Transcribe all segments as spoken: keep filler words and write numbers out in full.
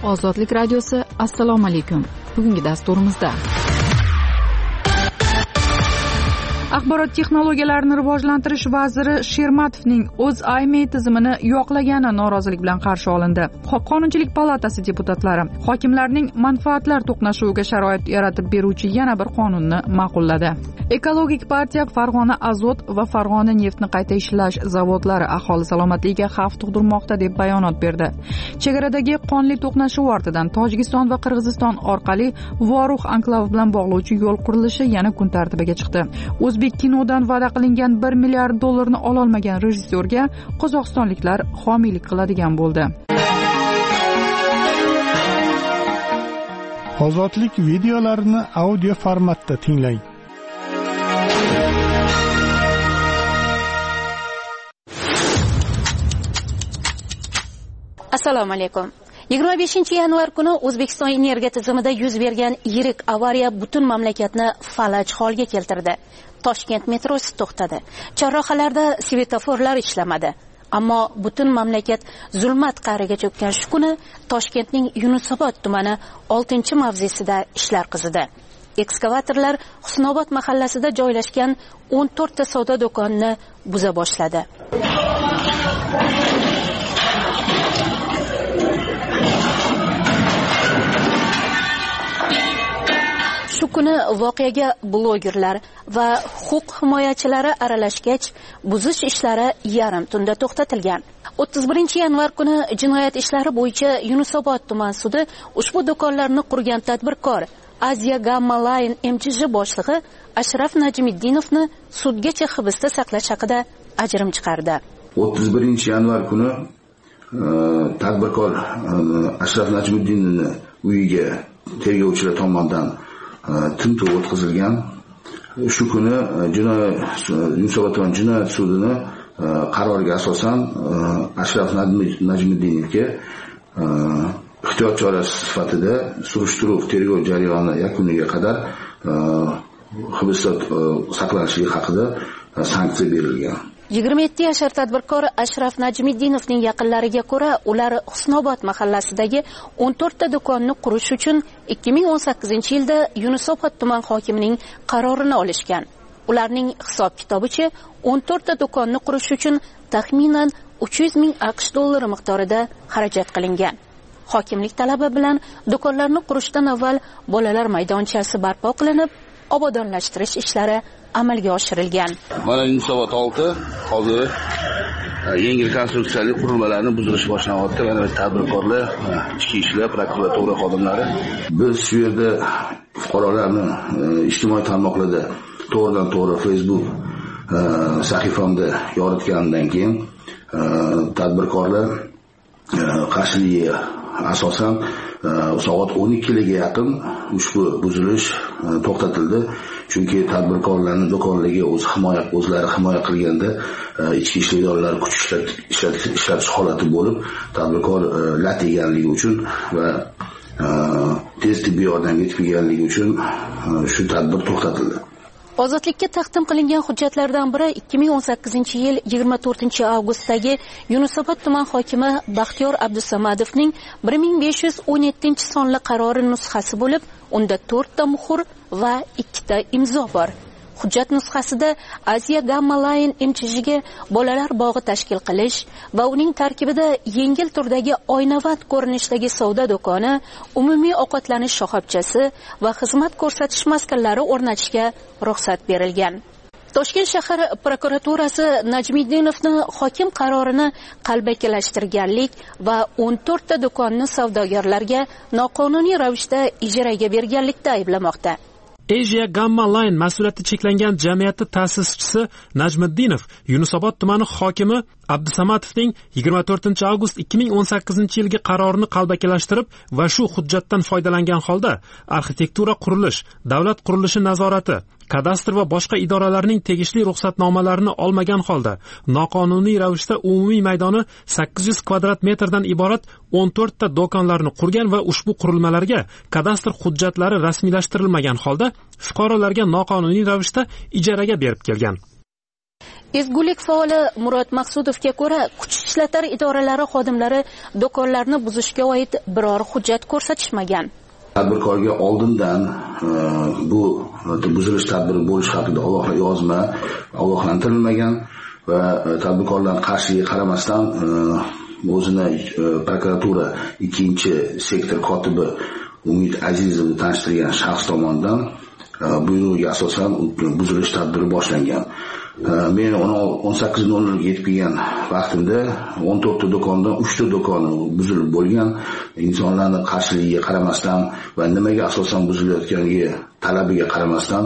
Ozodlik radiosi. Assalomu alaykum. Bugungi dasturimizda Axborot texnologiyalarini rivojlantirish vaziri Shermatovning O'zAyme tizimini yo'qlagani norozilik bilan qarshi olindi. Qonunchilik palatasi deputatlari hokimlarning manfaatlar to'qnashuviga sharoit yaratib beruvchi yana bir qonunni ma'qulladi. Ekologik partiya Farg'ona azot va Farg'ona neftni qayta ishlash zavodlari aholi salomatligiga xavf tug'dirmoqda deb bayonot berdi. Chegaradagi qonli to'qnashuv ortidan Tojikiston va Qirg'iziston orqali Voruh anklavi bilan bog'lovchi yo'l qurilishi yana kun tartibiga chiqdi. O'zbek kinodan va'da qilingan bir milliard dollarni ololmagan rejissyorga qozog'istonliklar homiylik qiladigan bo'ldi. Ozodlik videolarini audio formatda tinglang. Assalomu alaykum. yigirma beshinchi yanvar kuni O'zbekiston energiya tizimida yuz bergan yirik avariya butun mamlakatni falaj holga keltirdi. Toshkent metrosi to'xtadi. Chorrahalarda svetoforlar ishlamadi. Ammo butun mamlakat zulmat qa'riga cho'kkan shu kuni Toshkentning Yunusobod tumani oltinchi mavzesida ishlar qizidi. Ekskavatorlar Husnobod mahallasida joylashgan o'n to'rtta savdo do'konini buza boshladi. Shu kuni voqeaga blogerlar va huquq himoyachilari aralashgach, buzish ishlari yarim tunda to'xtatilgan. o'ttiz birinchi yanvar kuni jinoyat ishlari bo'yicha Yunusobod tuman sudi ushbu do'konlarni qurgan tadbirkor Aziya Gamma Line M J J boshlig'i Ashraf Najmiddinovni sudgacha hibsda saqlash haqida ajrim chiqardi. o'ttiz birinchi yanvar kuni tadbirkor Ashraf Najmiddinovni uyiga tergovchilar tomonidan tintuv o'tkazilgan. Shu kuni jinoyat Yunusobod tuman jinoyat sudini qaroriga asosan Ashraf Najmiddinovga ehtiyot chorasi sifatida surishtiruv tergov jarayoni yakuniga qadar hibsda saqlanishligi haqida sanksiya berilgan. yigirma yetti yashar tadbirkor Ashraf Najmiddinovning yaqinlariga ko'ra, ular Husnobod mahallasidagi o'n to'rtta do'konni qurish uchun ikki ming o'n sakkizinchi yilda Yunusobod tuman hokimining qarorini olishgan. Ularning hisob kitobicha o'n to'rtta do'konni qurish uchun taxminan uch yuz ming AQSh dollari miqdorida xarajat qilingan. Hokimlik talabi bilan do'konlarni qurishdan avval bolalar maydonchasi barpo qilinib, obodonlashtirish ishlari amalga oshirilgan. Mana Yunusobod olti hozir yengil konstruksiyali qurilmalarni buzilish boshlanyapti. Mana tadbirkorlar, ichki ishlar, prokuratura xodimlari biz shu yerda fuqarolarni ijtimoiy tarmoqlarda to'g'ridan to'g'ri Facebook sahifamda yoritgandan keyin tadbirkorlar qarshiligiga asosan soat o'n ikkiga yaqin ushbu buzilish to'xtatildi. Chunki tadbirkorlarning do'konlariga o'z himoya o'zlari himoya qilganda ichki ishlar idoralari kuch ishlatish holati bo'lib, tadbirkor lat yeganligi uchun va tez tibbiy yordamga yetmaganligi uchun shu tadbir to'xtatildi. Ozodlikka taqdim qilingan hujjatlardan biri ikki ming o'n sakkizinchi yil yigirma to'rtinchi avgustdagi Yunusobod tuman hokimi Baxtiyor Abdusamadovning bir ming besh yuz o'n yettinchi sonli qarori nusxasi bo'lib, unda to'rtta muhr va ikkita imzo bor. Hujjat nusxasida Aziya Gamma Line M J J ga bolalar bog'i tashkil qilish va uning tarkibida yengil turdagi oynavand ko'rinishdagi savdo do'koni, umumiy ovqatlanish shoxobchasi va xizmat ko'rsatish maskanlari o'rnatishga ruxsat berilgan. Toshkent shahar prokuraturasi Najmiddinovni hokim qarorini qalbakilashtirganlik va o'n to'rtta do'konni savdogarlarga noqonuniy ravishda ijaraga berganlikda ayblamoqda. Asia Gamma Line mas'uliyati cheklangan jamiyati ta'sischisi Najmiddinov Yunusobod tumani hokimi Abdusamatovning yigirma to'rtinchi avgust ikki ming o'n sakkizinchi yilgi qarorini qalbakilashtirib va shu hujjatdan foydalangan holda arxitektura qurilish, davlat qurilishi nazorati, kadastr va boshqa idoralarning tegishli ruxsatnomalarini olmagan holda noqonuniy ravishda umumiy maydoni sakkiz yuz kvadrat metrdan iborat o'n to'rtta do'konlarni qurgan va ushbu qurilmalarga kadastr hujjatlari rasmiylashtirilmagan holda fuqarolarga noqonuniy ravishda ijaraga berib kelgan. Ezgulik faoli Murod Maqsudovga ko'ra, kuch ishlatar idoralari xodimlari do'konlarni buzishga oid biror hujjat ko'rsatishmagan. Tadbirkorga oldindan bu buzilish tadbiri bo'lish haqida yozma ogohlantirilmagan va tadbirkorlar qarshiga qaramasdan o'zini prokuratura ikkinchi sektor kotibi Umid Azizovni tanishtirgan shaxs tomonidan buyruqqa asosan buzilish tadbiri boshlangan. Men o'n sakkiz nol nol ga yetib kelgan vaqtimda o'n to'rtta do'kondan uchta do'kon buzilib bo'lgan. Insonlarning qarshiligiga qaramasdan va nimaga asosan buzilayotganiga talabiga qaramasdan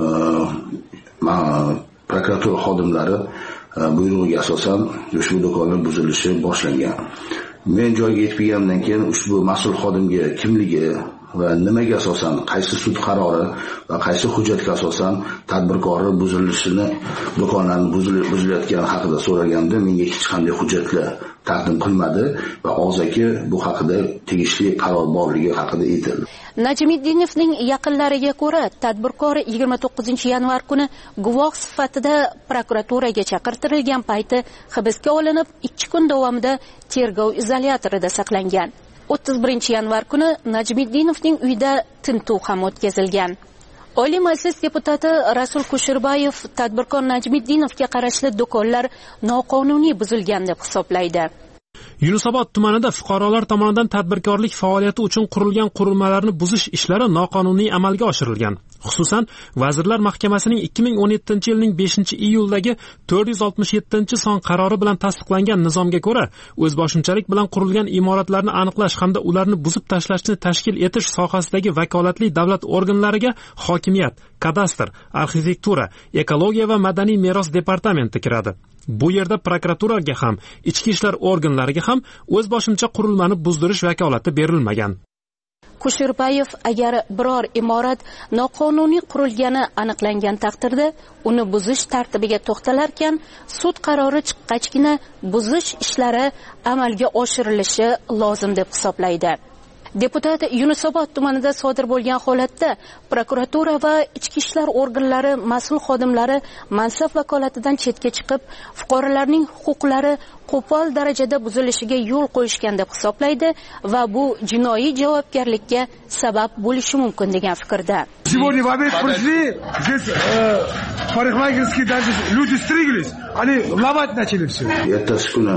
prokuratura xodimlari buyruqqa asosan ushbu do'konlar buzilishi boshlangan. Men joyga yetib kelgandan keyin ushbu mas'ul xodimga kimligi va nimaga asosan, qaysi sud qarori va qaysi hujjatga asosan tadbirkorning buzilishini, do'konlarning buzilayotgani haqida so'raganda menga hech qanday hujjatlar taqdim qilmadi va og'zaki bu haqida tegishli qaror borligi haqida aytildi. Najmiddinovning yaqinlariga ko'ra, tadbirkor yigirma to'qqizinchi yanvar kuni guvoh sifatida prokuraturaga chaqirtirilgan payti hibsga olinib, ikki kun davomida tergov izolyatorida saqlangan. o'ttiz birinchi yanvar kuni Najmiddinovning uyida tintuv ham o'tkazilgan. Oliy Majlis deputati Rasul Kusherbayev tadbirkor Najmiddinovga qarashli do'konlar noqonuniy buzilgan deb hisoblaydi. Yunusobod tumanida fuqarolar tomonidan tadbirkorlik faoliyati uchun qurilgan qurilmalarni buzish ishlari noqonuniy amalga oshirilgan. Xususan, Vazirlar Mahkamasining ikki ming o'n yettinchi yilning beshinchi iyuldagi to'rt yuz oltmish yettinchi son qarori bilan tasdiqlangan nizomga ko'ra, o'zboshimchalik bilan qurilgan imoratlarni aniqlash hamda ularni buzib tashlashni tashkil etish sohasidagi vakolatli davlat organlariga hokimiyat, kadastr, arxitektura, ekologiya va madaniy meros departamenti kiradi. Bu yerda prokuraturaga ham, ichki ishlar organlariga ham o'zboshimcha qurilmani buzdirish vakolati berilmagan. Kusherbayev agar biror imorat noqonuniy qurilgani aniqlangan taqdirda uni buzish tartibiga to'xtalarkan, sud qarori chiqqachgina buzish ishlari amalga oshirilishi lozim deb hisoblaydi. Deputat Yunusobod tumanida sodir bo'lgan holatda prokuratura va ichki ishlar organlari mas'ul xodimlari mansab vakolatidan chetga chiqib, fuqarolarning huquqlari qo'pol darajada buzilishiga yo'l qo'yishgan deb hisoblaydi va bu jinoiy javobgarlikka sabab bo'lishi mumkin degan fikrda. Сегодня в обед пришли, здесь парикмахерские даже люди стриглись, они ломать начали все. Ertasi kuni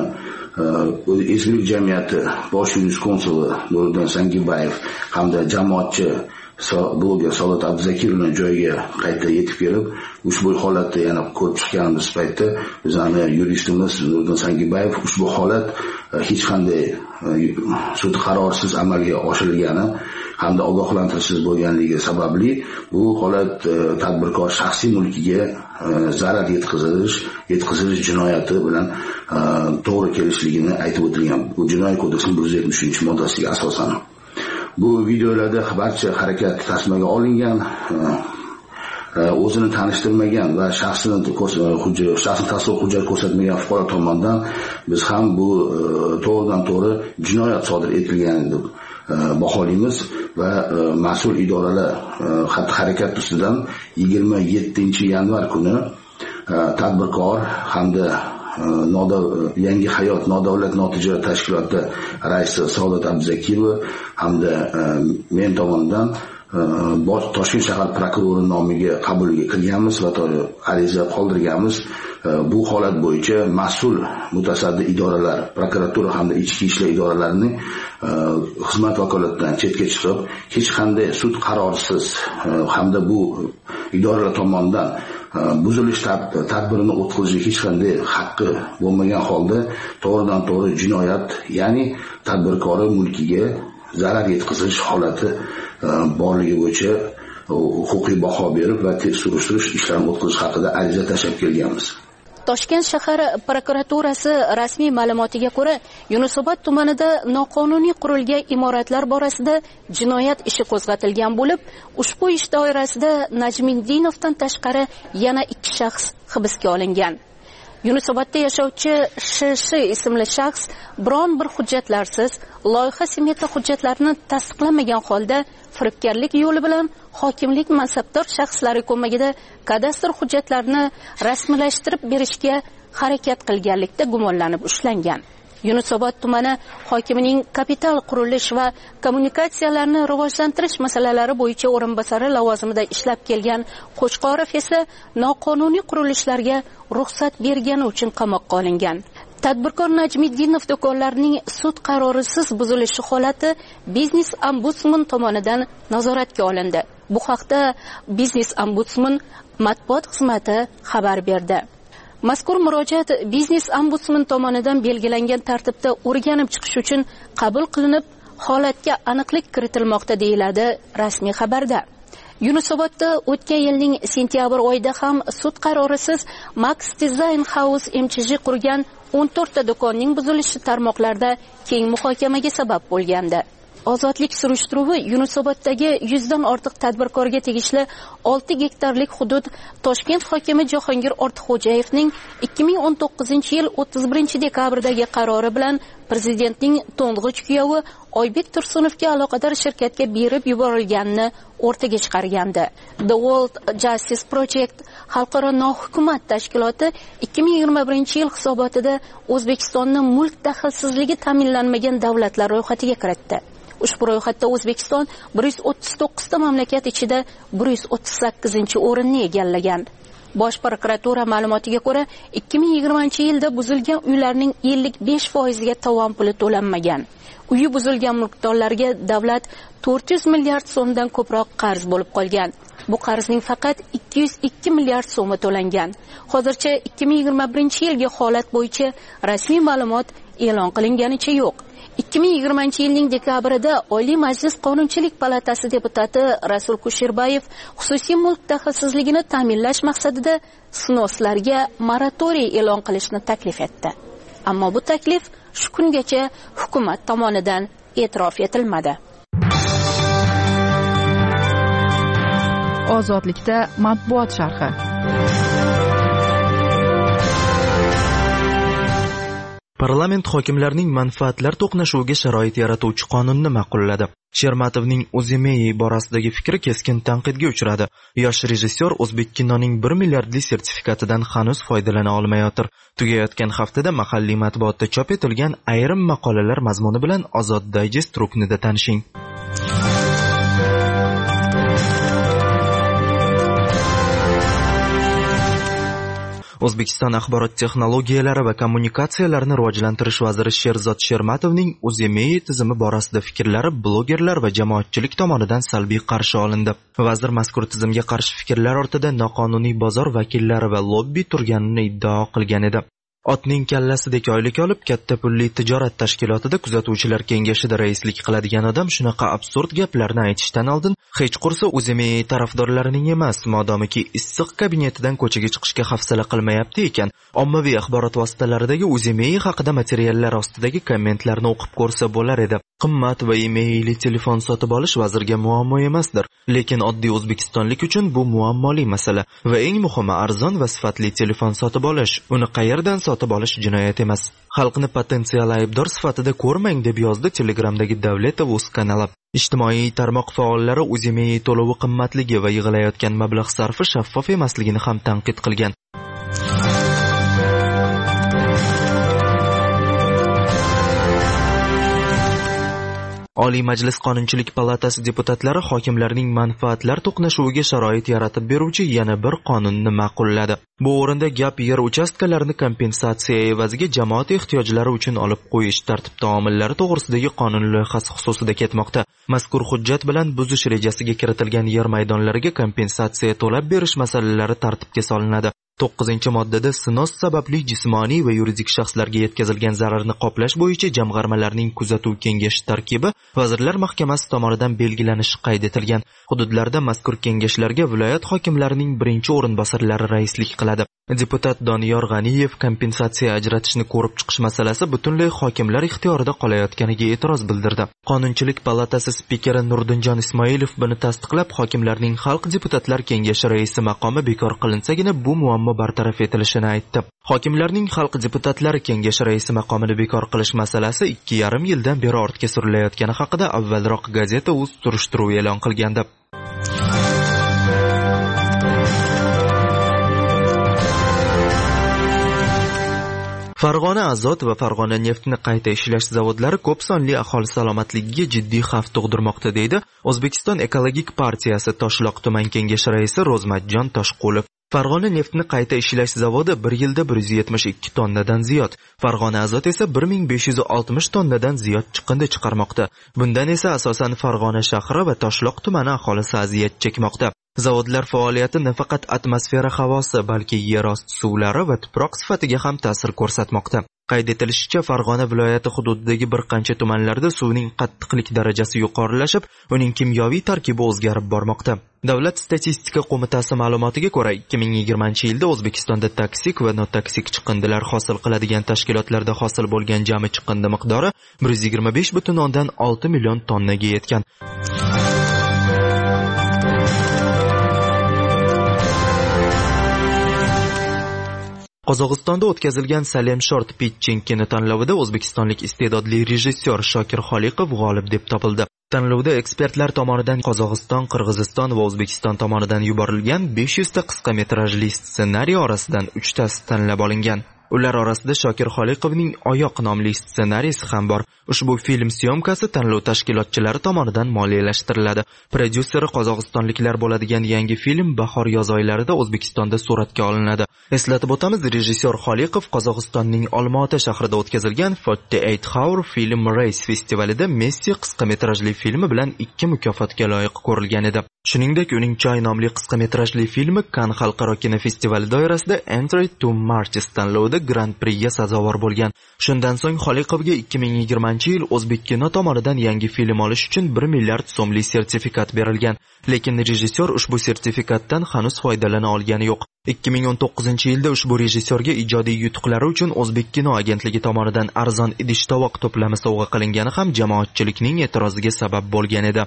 Ezgulik jamiyati bosh yuridik konsuli Nuriddin Sangibayev hamda jamoatchi bloger Saodat Abduzakirovning joyiga qayta yetib kelib, ushbu holatni yana ko'rib chiqqanimiz paytda bizning yuristimiz Nuriddin Sangibayev ushbu holat hech qanday sud qarorisiz amalga oshirilgani hamda ogohlantirishsiz bo'lganligi sababli bu holat tadbirkor shaxsiy mulkiga zarar yetkazish, yetkazilish jinoyati bilan to'g'ri kelishligini aytib o'tilgan. Bu jinoiy kodeksning bir yuz yetmish uchinchi moddasiga asosan. Bu videolarda barcha harakat tasmaga olingan, o'zini tanishtirmagan va shaxsini hujjat, shaxsini tasdiq hujjat ko'rsatmagan fuqaro tomonidan biz ham bu to'g'ridan to'g'ri jinoyat sodir etilgan deb baholaymiz va mas'ul idoralar xatti-harakat ustidan yigirma yettinchi yanvar kuni tadbirkor hamda Yangi hayot nodavlat notijorat tashkiloti raisi Saodat Abduzakirova hamda men tomonidan Toshkent shahar prokurori nomiga qabulga kirganmiz va ariza qoldirganmiz. Bu holat bo'yicha mas'ul mutasaddi idoralar, prokuratura hamda ichki ishlar idoralarining xizmat vakolatidan chetga chiqib, hech qanday sud qarorisiz hamda bu idoralar tomonidan buzilish tadbirini o'tkazishga hech qanday haqqi bo'lmagan holda to'g'ridan to'g'ri jinoyat, ya'ni tadbirkori mulkiga zarar yetkazish holati borligi bo'yicha huquqiy baho berib va tekshiruv ishlarini o'tkazish haqida ariza tashlab kelganmiz. Toshkent shahar prokuraturasi rasmiy ma'lumotiga ko'ra, Yunusobod tumanida noqonuniy qurilgan imoratlar borasida jinoyat ishi qo'zg'atilgan bo'lib, ushbu ish doirasida Najmiddinovdan tashqari yana ikki shaxs hibsga olingan. Yunusobodda yashovchi Sh Sh ismli shaxs biron bir hujjatlarsiz loyiha smeta hujjatlarini tasdiqlamagan holda firibgarlik yo'li bilan hokimlik mansabdor shaxslari ko'magida kadastr hujjatlarini rasmiylashtirib berishga harakat qilganlikda gumonlanib ushlangan. Yunusobod tumani hokimining kapital qurilish va kommunikatsiyalarni rivojlantirish masalalari bo'yicha o'rinbosari lavozimida ishlab kelgan Qo'chqorov esa noqonuniy qurilishlarga ruxsat bergani uchun qamoqqa olingan. Tadbirkor Najmiddinov do'konlarining sud qarorisiz buzilishi holati Biznes ombudsman tomonidan nazoratga olindi. Bu haqda Biznes ombudsman matbuot xizmati xabar berdi. Mazkur murojaat Biznes ombudsman tomonidan belgilangan tartibda o'rganib chiqish uchun qabul qilinib, holatga aniqlik kiritilmoqda deyiladi rasmiy xabarda. Yunusobodda o'tgan yilning sentyabr oyida ham sud qarorisiz Max Design House M Ch J qurgan o'n to'rtta do'konning buzilishi tarmoqlarda keng muhokamaga sabab bo'lgandi. Ozodlik surishtiruvi Yunusoboddagi yuzdan ortiq tadbirkorga tegishli olti gektarlik hudud Toshkent hokimi Jahongir Ortiqxo'jayevning ikki ming o'n to'qqizinchi yil o'ttiz birinchi dekabrdagi qarori bilan prezidentning to'ng'ich kuyovi Oybek Tursunovga aloqador shirkatga berib yuborilganini o'rtaga chiqargandi. The World Justice Project xalqaro nohukumat tashkiloti ikki ming yigirma birinchi yil hisobotida O'zbekistonni mulk daxlsizligi ta'minlanmagan davlatlar ro'yxatiga kiritdi. Ushbu ro'yxatda O'zbekiston bir yuz o'ttiz to'qqiz ta mamlakat ichida bir yuz o'ttiz sakkizinchi o'rinni egallagan. Bosh prokuratura ma'lumotiga ko'ra, ikki ming yigirmanchi yilda buzilgan uylarning ellik besh foiziga tovon puli to'lanmagan. Uyi buzilgan mulkdorlarga davlat to'rt yuz milliard so'mdan ko'proq qarz bo'lib qolgan. Bu qarzning faqat ikki yuz ikki milliard so'mi to'langan. Hozircha ikki ming yigirma birinchi yilgi holat bo'yicha rasmiy ma'lumot e'lon qilinganicha yo'q. ikki ming yigirmanchi yilning dekabrida Oliy Majlis Qonunchilik palatasi deputati Rasul Kusherbayev xususiy mulk daxlsizligini ta'minlash maqsadida snoslarga moratoriy e'lon qilishni taklif etdi. Ammo bu taklif shu kungacha hukumat tomonidan e'tirof etilmadi. Ozodlikda matbuot sharhi. Parlament hokimlarning manfaatlar to'qnashuviga sharoit yaratuvchi qonunni ma'qulladi. Shermatovning O'zimey borasidagi fikri keskin tanqidga uchradi. Yosh rejissyor o'zbek kinoning bir milliardli sertifikatidan hanuz foydalana olmayotir. Tugayotgan haftada mahalliy matbuotda chop etilgan ayrim maqolalar mazmuni bilan Ozod Digest ruknida tanishing. O'zbekiston axborot texnologiyalari va kommunikatsiyalarini rivojlantirish vaziri Sherzod Shermatovning O'zimey tizimi borasida fikrlari blogerlar va jamoatchilik tomonidan salbiy qarshi olindi. Vazir mazkur tizimga qarshi fikrlar ortida noqonuniy bozor vakillari va lobbi turganini iddao qilgan edi. Otning kallasidek oylik olib, katta pulli tijorat tashkilotida kuzatuvchilar kengashida raislik qiladigan odam shunaqa absurd gaplarni aytishdan oldin hech qursa O'zimey tarafdorlarining emas, modomiki issiq kabinetidan ko'chaga chiqishga hafsala qilmayapti ekan, ommaviy axborot vositalaridagi O'zimey haqida materiallar ostidagi kommentlarni o'qib ko'rsa bo'lar edi. Qimmat va emailli telefon sotib olish vazirga muammo emasdir, lekin oddiy o'zbekistonlik uchun bu muammoli masala va eng muhimi arzon va sifatli telefon sotib olish. Uni qayerdan sotib olish jinoyat emas. Xalqni potensial aybdor sifatida ko'rmang deb yozdi Telegramdagi Davletov.uz kanali. Ijtimoiy tarmoq faollari O'zimey to'lovi qimmatligi va yig'ilayotgan mablag' sarfi shaffof emasligini ham tanqid qilgan. Oliy Majlis Qonunchilik palatasi deputatlari hokimlarning manfaatlar to'qnashuviga sharoit yaratib beruvchi yana bir qonunni ma'qulladi. Bu o'rinda gap yer uchastkalarini kompensatsiya evaziga jamoat ehtiyojlari uchun olib qo'yish tartib-taomillari to'g'risidagi qonun loyihasi xususida ketmoqda. Mazkur hujjat bilan buzish rejasiga kiritilgan yer maydonlariga kompensatsiya to'lab berish masalalari tartibga solinadi. to'qqizinchi moddada sinos sababli jismoniy va yuridik shaxslarga yetkazilgan zararni qoplash bo'yicha jamg'armalarning kuzatuv kengashi tarkibi Vazirlar Mahkamasi tomonidan belgilanishi qayd etilgan. Hududlarda mazkur kengashlarga viloyat hokimlarining birinchi o'rinbosarlari raislik qiladi. Deputat Doniyor G'aniyev kompensatsiya ajratishni ko'rib chiqish masalasi butunlay hokimlar ixtiyorida qolayotganiga e'tiroz bildirdi. Qonunchilik palatasi spikeri Nurdinjon Ismoilov buni tasdiqlab, hokimlarning xalq deputatlar kengashi raisi maqomi bekor qilinsagina bu muammo muammo bartaraf etilishini aytdi. Hokimlarning xalq deputatlari kengashi raisi maqomini bekor qilish masalasi ikki yarim yildan beri ortga surilayotgani haqida avvalroq gazeta o'z surishtiruv e'lon qilgandi. Farg'ona azot va Farg'ona neftni qayta ishlash zavodlari ko'p sonli aholi salomatligiga jiddiy xavf tug'dirmoqda, deydi O'zbekiston ekologik partiyasi Toshloq tuman kengashi raisi Ro'zmatjon Toshqulov. Farg'ona neftni qayta ishlash zavodi bir yilda bir yuz yetmish ikki tonnadan ziyod, Farg'ona azot esa bir ming besh yuz oltmish tonnadan ziyod chiqindi chiqarmoqda. Bundan esa asosan Farg'ona shahri va Toshloq tumani aholisi aziyat chekmoqda. Zavodlar faoliyati nafaqat atmosfera havosi, balki yer osti suvlari va tuproq sifatiga ham ta'sir ko'rsatmoqda. Qayd etilishicha, Farg'ona viloyati hududidagi bir qancha tumanlarda suvning qattiqlik darajasi yuqorilashib, uning kimyoviy tarkibi o'zgarib bormoqda. Davlat statistika qo'mitasi ma'lumotiga ko'ra, ikki ming yigirmanchi yilda O'zbekistonda toksik va notoksik chiqindilar hosil qiladigan tashkilotlarda hosil bo'lgan jami chiqindi miqdori bir yuz yigirma besh butun o'ndan olti million tonnaga yetgan. Qozog'istonda o'tkazilgan Salem Short Pitching kinotanlovida o'zbekistonlik iste'dodli rejissyor Shokir Xoliqov g'olib deb topildi. Tanlovda ekspertlar tomonidan Qozog'iston, Qirg'iziston va O'zbekiston tomonidan yuborilgan besh yuz ta qisqa metrajli ssenariy orasidan uch tasi tanlab olingan. Ular orasida Shokir Xoliqovning Oyoq nomli ssenariysi ham bor. Ushbu film syomkasi tanlov tashkilotchilari tomonidan moliyalashtiriladi. Prodyuseri qozog'istonliklar bo'ladigan yangi film bahor yoz oylarida O'zbekistonda suratga olinadi. Eslatib o'tamiz, rejissyor Xoliqov Qozog'istonning Olmaota shahrida o'tkazilgan forty eight hour Film Race festivalida Messi qisqa metrajli filmi bilan ikki mukofotga loyiq ko'rilgan edi. Shuningdek, uning Choy nomli qisqa metrajli filmi Cannes xalqaro kinofestivali doirasida Entry to Marches tanlovida Grand Prixga sazovor bo'lgan. Shundan so'ng Xoliqovga ikki ming yigirmanchi yil O'zbek kino tomonidan yangi film olish uchun bir milliard so'mli sertifikat berilgan. Lekin rejissyor ushbu sertifikatdan hanuz foydalana olgani yo'q. ikki ming o'n to'qqizinchi yilda ushbu rejissyorga ijodiy yutuqlari uchun O'zbek kino agentligi tomonidan arzon idish-tovoq to'plami sovg'a qilingani ham jamoatchilikning e'tiroziga sabab bo'lgan edi.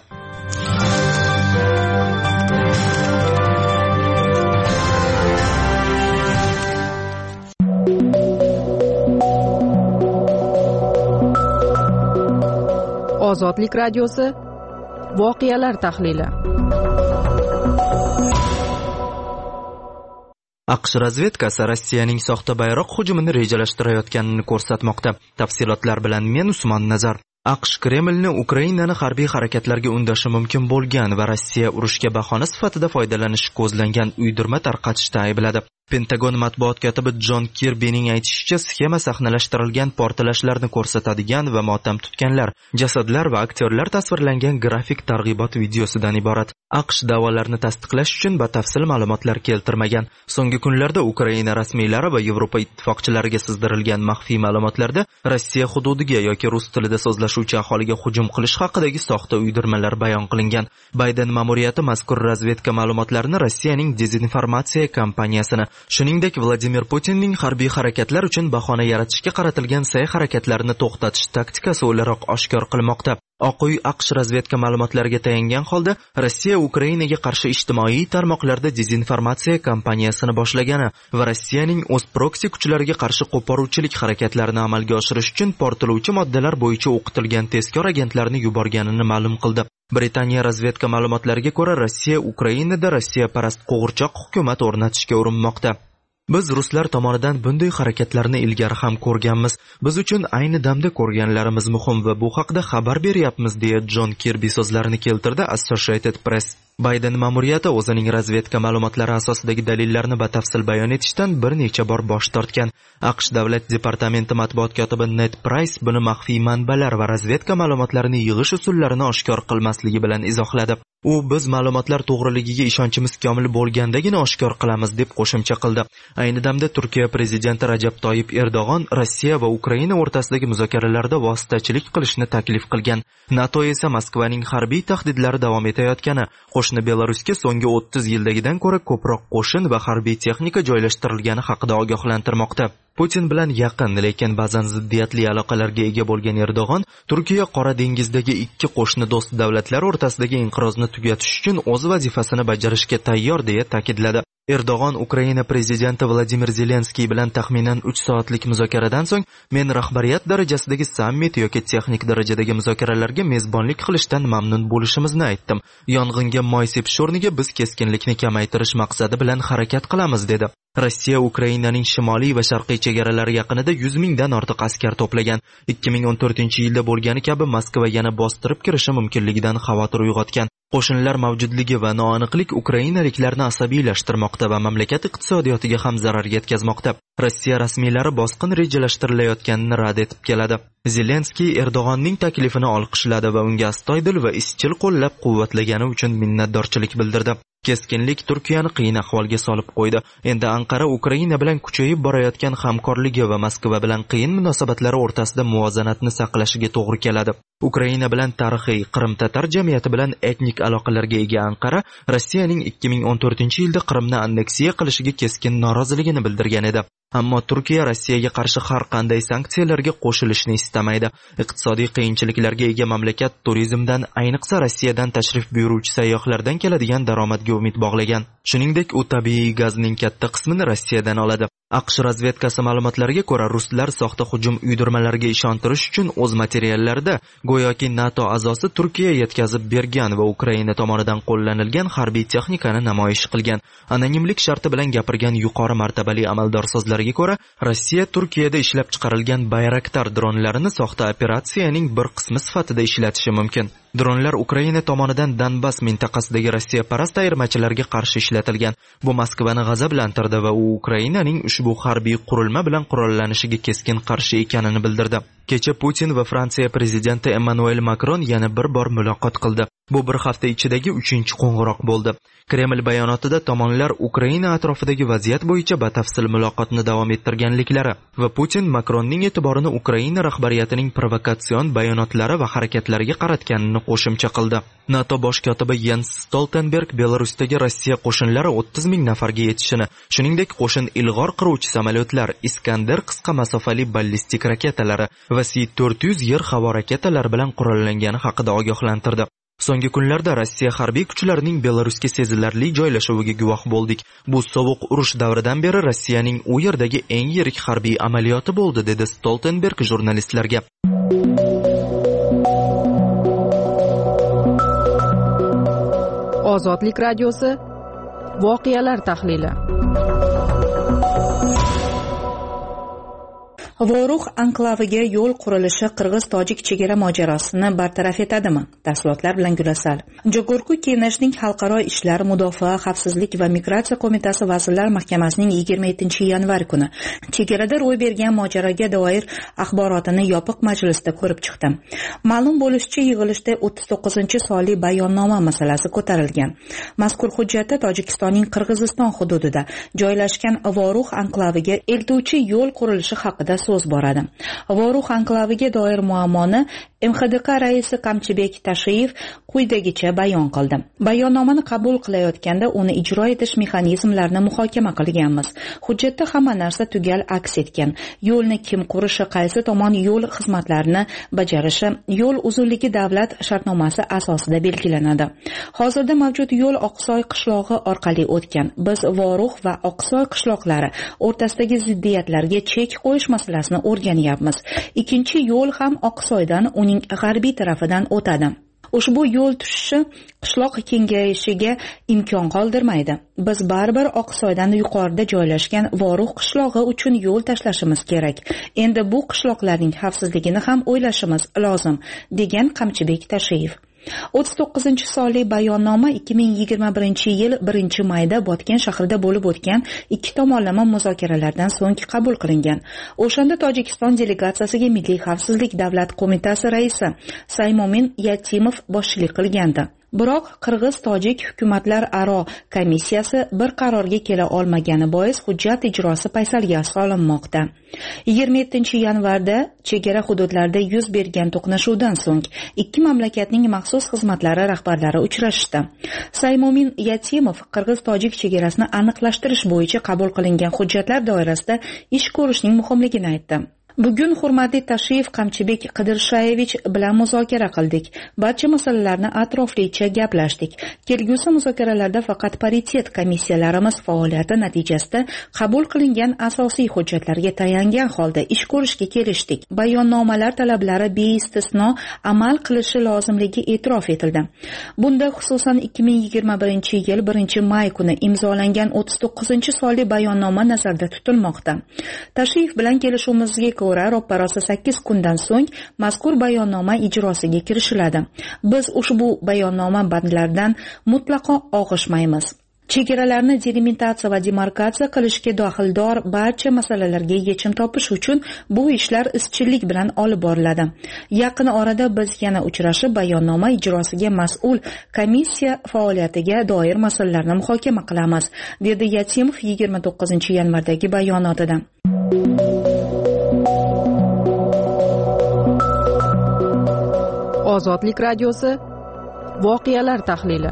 Ozodlik radiosi voqealar tahlili. AQSh razvedkasi Rossiyaning soxta bayroq hujumini rejalashtirayotganini ko'rsatmoqda. Tafsilotlar bilan men Usmon Nazar. AQSh Kremlni Ukrainani harbiy harakatlarga undashi mumkin bo'lgan va Rossiya urushga bahona sifatida foydalanishi ko'zlangan uydirma tarqatishda aybladi. Pentagon matbuot kotibi Jon Kirbining aytishicha, sxema sahnalashtirilgan portlashlarni ko'rsatadigan va motam tutganlar, jasadlar va aktyorlar tasvirlangan grafik targ'ibot videosidan iborat. AQSh da'volarni tasdiqlash uchun batafsil ma'lumotlar keltirmagan. So'nggi kunlarda Ukraina rasmiylari va Yevropa ittifoqchilariga sizdirilgan maxfiy ma'lumotlarda Rossiya hududiga yoki rus tilida so'zlashuvchi aholiga hujum qilish haqidagi soxta uydirmalar bayon qilingan. Bayden ma'muriyati mazkur razvedka ma'lumotlarini Rossiyaning dezinformatsiya kampaniyasini, shuningdek Vladimir Putinning harbiy harakatlar uchun bahona yaratishga qaratilgan sa'y harakatlarini to'xtatish taktikasi o'laroq oshkor qilmoqda. Oq uy AQSh razvedka ma'lumotlariga tayangan holda Rossiya Ukrainaga qarshi ijtimoiy tarmoqlarda dezinformatsiya kampaniyasini boshlagani va Rossiyaning o'z proksi kuchlariga qarshi qo'poruvchilik harakatlarini amalga oshirish uchun portlovchi moddalar bo'yicha o'qitilgan tezkor agentlarni yuborganini ma'lum qildi. Britaniya razvedka ma'lumotlariga ko'ra, Rossiya Ukrainada Rossiya parast qo'g'irchoq hukumat o'rnatishga urinmoqda. Biz ruslar tomonidan bunday harakatlarni ilgari ham ko'rganmiz. Biz uchun ayni damda ko'rganlarimiz muhim va bu haqda xabar beryapmiz, deya Jon Kirbi so'zlarini keltirdi Associated Press. Bayden ma'muriyati o'zining razvedka ma'lumotlari asosidagi dalillarni batafsil bayon etishdan bir necha bor bosh tortgan. AQSh davlat departamenti matbuot kotibi Ned Price buni maxfiy manbalar va razvedka ma'lumotlarini yig'ish usullarini oshkor qilmasligi bilan izohladi. U biz ma'lumotlar to'g'riligiga ishonchimiz komil bo'lgandagina oshkor qilamiz deb qo'shimcha qildi. Ayni damda Turkiya prezidenti Rajab Toyib Erdo'g'on Rossiya va Ukraina o'rtasidagi muzokaralarda vositachilik qilishni taklif qilgan. NATO esa Moskvaning harbiy tahdidlari davom etayotgani, qo'shni Belarusga so'nggi o'ttiz yildagidan ko'ra ko'proq qo'shin va harbiy texnika joylashtirilgani haqida ogohlantirmoqda. Putin bilan yaqin, lekin ba'zan ziddiyatli aloqalarga ega bo'lgan Erdo'g'on, Turkiya Qora dengizdagi ikki qo'shni do'st davlatlar o'rtasidagi inqirozni tugatish uchun o'z vazifasini bajarishga tayyor deya ta'kidladi. Erdo'g'on Ukraina prezidenti Vladimir Zelenskiy bilan taxminan uch soatlik muzokaradan so'ng men rahbariyat darajasidagi sammit yoki texnik darajadagi muzokaralarga mezbonlik qilishdan mamnun bo'lishimizni aytdim. Yong'inga moy sepish o'rniga biz keskinlikni kamaytirish maqsadi bilan harakat qilamiz dedi. Rossiya Ukrainaning shimoliy va sharqiy chegaralari yaqinida yuz mingdan ortiq askar to'plagan. ikki ming o'n to'rtinchi yilda bo'lgani kabi Moskva yana bostirib kirishi mumkinligidan xavotir uyg'otgan. Qo'shinlar mavjudligi va noaniqlik ukrainaliklarni asabiylashtirmoqda va mamlakat iqtisodiyotiga ham zarar yetkazmoqda. Rossiya rasmiylari bosqin rejalashtirilayotganini rad etib keladi. Zelenskiy Erdo'g'onning taklifini olqishladi va unga astoydil va izchil qo'llab-quvvatlagani uchun minnatdorchilik bildirdi. Keskinlik Turkiyani qiyin ahvolga solib qo'ydi. Endi Anqara Ukraina bilan kuchayib borayotgan hamkorligi va Moskva bilan qiyin munosabatlari o'rtasida muvozanatni saqlashiga to'g'ri keladi. Ukraina bilan tarixiy, Qrim-tatar jamiyati bilan etnik aloqalarga ega Anqara Rossiyaning ikki ming o'n to'rtinchi yilda Qrimni anneksiya qilishiga keskin noroziligini bildirgan edi. Ammo Turkiya Rossiyaga qarshi har qanday sanksiyalarga qo'shilishni istamaydi. Iqtisodiy qiyinchiliklarga ega mamlakat turizmdan, ayniqsa Rossiyadan tashrif buyuruvchi sayyohlardan keladigan daromadga umid bog'lagan. Shuningdek, u tabiiy gazning katta qismini Rossiyadan oladi. AQSh razvedkasi ma'lumotlariga ko'ra, ruslar soxta hujum uydirmalariga ishontirish uchun o'z materiallarida go'yoki NATO a'zosi Turkiya yetkazib bergan va Ukraina tomonidan qo'llanilgan harbiy texnikani namoyish qilgan. Anonimlik sharti bilan gapirgan yuqori martabali amaldor so'zlariga ko'ra, Rossiya Turkiyada ishlab chiqarilgan Bayraktar dronlarini soxta operatsiyaning bir qismi sifatida ishlatishi mumkin. Dronlar Ukraina tomonidan Donbass mintaqasidagi Rossiya parast ayirmachilarga qarshi ishlatilgan. Bu Moskvani g'azablantirdi va u Ukrainaning ushbu harbiy qurilma bilan qurollanishiga keskin qarshi ekanini bildirdi. Kecha Putin va Fransiya prezidenti Emmanuel Macron yana bir bor muloqot qildi. Bu bir hafta ichidagi uchinchi qo'ng'iroq bo'ldi. Kreml bayonotida tomonlar Ukraina atrofidagi vaziyat bo'yicha batafsil muloqotni davom ettirganliklari va Putin Macronning e'tiborini Ukraina rahbariyatining provokatsion bayonotlari va harakatlariga qaratganini qo'shimcha qildi. NATO bosh kotibi Jens Stoltenberg Belarusdagi Rossiya qo'shinlari o'ttiz ming nafarga yetishini, shuningdek qo'shin ilg'or qiruvchi samolyotlar, Iskander qisqa masofali ballistik raketalari va S to'rt yuz yer-havo raketalari bilan qurollangani haqida ogohlantirdi. So'nggi kunlarda Rossiya harbiy kuchlarining Belarusga sezilarli joylashuviga guvoh bo'ldik. Bu sovuq urush davridan beri Rossiyaning u yerdagi eng yirik harbiy amaliyoti bo'ldi, dedi Stoltenberg jurnalistlarga. Ozodlik radiosi voqealar tahlili. Voruq anklaviga yo'l qurilishi qirg'iz-tojik chegara mojarosini bartaraf etadimi? Tafsilotlar bilan Gulasal. Jogorku Kenashning xalqaro ishlar, mudofaa, xavfsizlik va migratsiya qo'mitasi vazirlar mahkamasining yigirma yettinchi yanvar kuni chegarada ro'y bergan mojaroga doir axborotini yopiq majlisda ko'rib chiqdi. Ma'lum bo'lishicha, yig'ilishda o'ttiz to'qqizinchi sonli bayonnoma masalasi ko'tarilgan. Mazkur hujjatda Tojikistonning Qirg'iziston hududida joylashgan Voruq anklaviga eltuvchi yo'l qurilishi haqida so'z boradi. Voruq anklaviga doir muammoni M X D Q raisi Qamchibek Tashiyev quyidagicha bayon qildi. Bayonnomani qabul qilayotganda uni ijro etish mexanizmlarini muhokama qilganmiz. Hujjatda hamma narsa tugal aks etgan. Yo'lni kim qurishi, qaysi tomon yo'l xizmatlarini bajarishi, yo'l uzunligi davlat shartnomasi asosida belgilanadi. Hozirda mavjud yo'l Oqsoy qishlog'i orqali o'tgan. Biz Voruq va Oqsoy qishloqlari o'rtasidagi ziddiyatlarga chek qo'yish masalasini o'rganyapmiz. Ikkinchi yo'l ham Oqsoydan uning g'arbiy tarafidan o'tadi. Ushbu yo'l tushishi qishloq kengayishiga imkon qoldirmaydi. Biz baribir Oqsoydan yuqorida joylashgan Voruq qishlog'i uchun yo'l tashlashimiz kerak. Endi bu qishloqlarning xavfsizligini ham o'ylashimiz lozim, degan Qamchibek Tashiyev. o'ttiz to'qqizinchi sonli bayonnoma ikki ming yigirma birinchi yil birinchi mayda Botken shahrida bo'lib o'tgan ikki tomonlama muzokaralardan so'ng qabul qilingan. O'shanda Tojikiston delegatsiyasiga Milliy xavfsizlik davlat qo'mitasi raisi Saymomin Yatimov boshchilik qilgandi. Biroq Qirg'iz-tojik hukumatlar aro komissiyasi bir qarorga kela olmagani bois hujjat ijrosi paysalga solinmoqda. yigirma yettinchi yanvarda chegara hududlarida yuz bergan to'qnashuvdan so'ng ikki mamlakatning maxsus xizmatlari rahbarlari uchrashdi. Saymomin Yatimov Qirg'iz-tojik chegarasini aniqlashtirish bo'yicha qabul qilingan hujjatlar doirasida ish ko'rishning muhimligini aytdi. Bugun hurmatli Tashrif Qamchibek Qidirshayevich bilan muzokara qildik. Barcha masalalarni atroflicha gaplashdik. Kelgusi muzokaralarda faqat paritet komissiyalarimiz faoliyati natijasida qabul qilingan asosiy hujjatlarga tayangan holda ish ko'rishga kelishdik. Bayonnomalar talablari beistisno amal qilishi lozimligi e'tirof etildi. Bunda xususan ikki ming yigirma birinchi yil birinchi may kuni imzolangan o'ttiz to'qqizinchi sonli bayonnoma nazarda tutilmoqda. Tashrif bilan kelishuvimizga ko'ra ro'parosa sakkiz kundan so'ng mazkur bayonnoma ijrosiga kirishiladi. Biz ushbu bayonnoma bandlaridan mutlaqo og'ishmaymiz. Chegaralarni delimitatsiya va demarkatsiya qilishga dohildor barcha masalalarga yechim topish uchun bu ishlar izchillik bilan olib boriladi. Yaqin orada biz yana uchrashib bayonnoma ijrosiga mas'ul komissiya faoliyatiga doir masalalarni muhokama qilamiz, dedi Yatimov yigirma to'qqizinchi yanvardagi bayonotida. Ozodlik radiosi voqealar tahlili.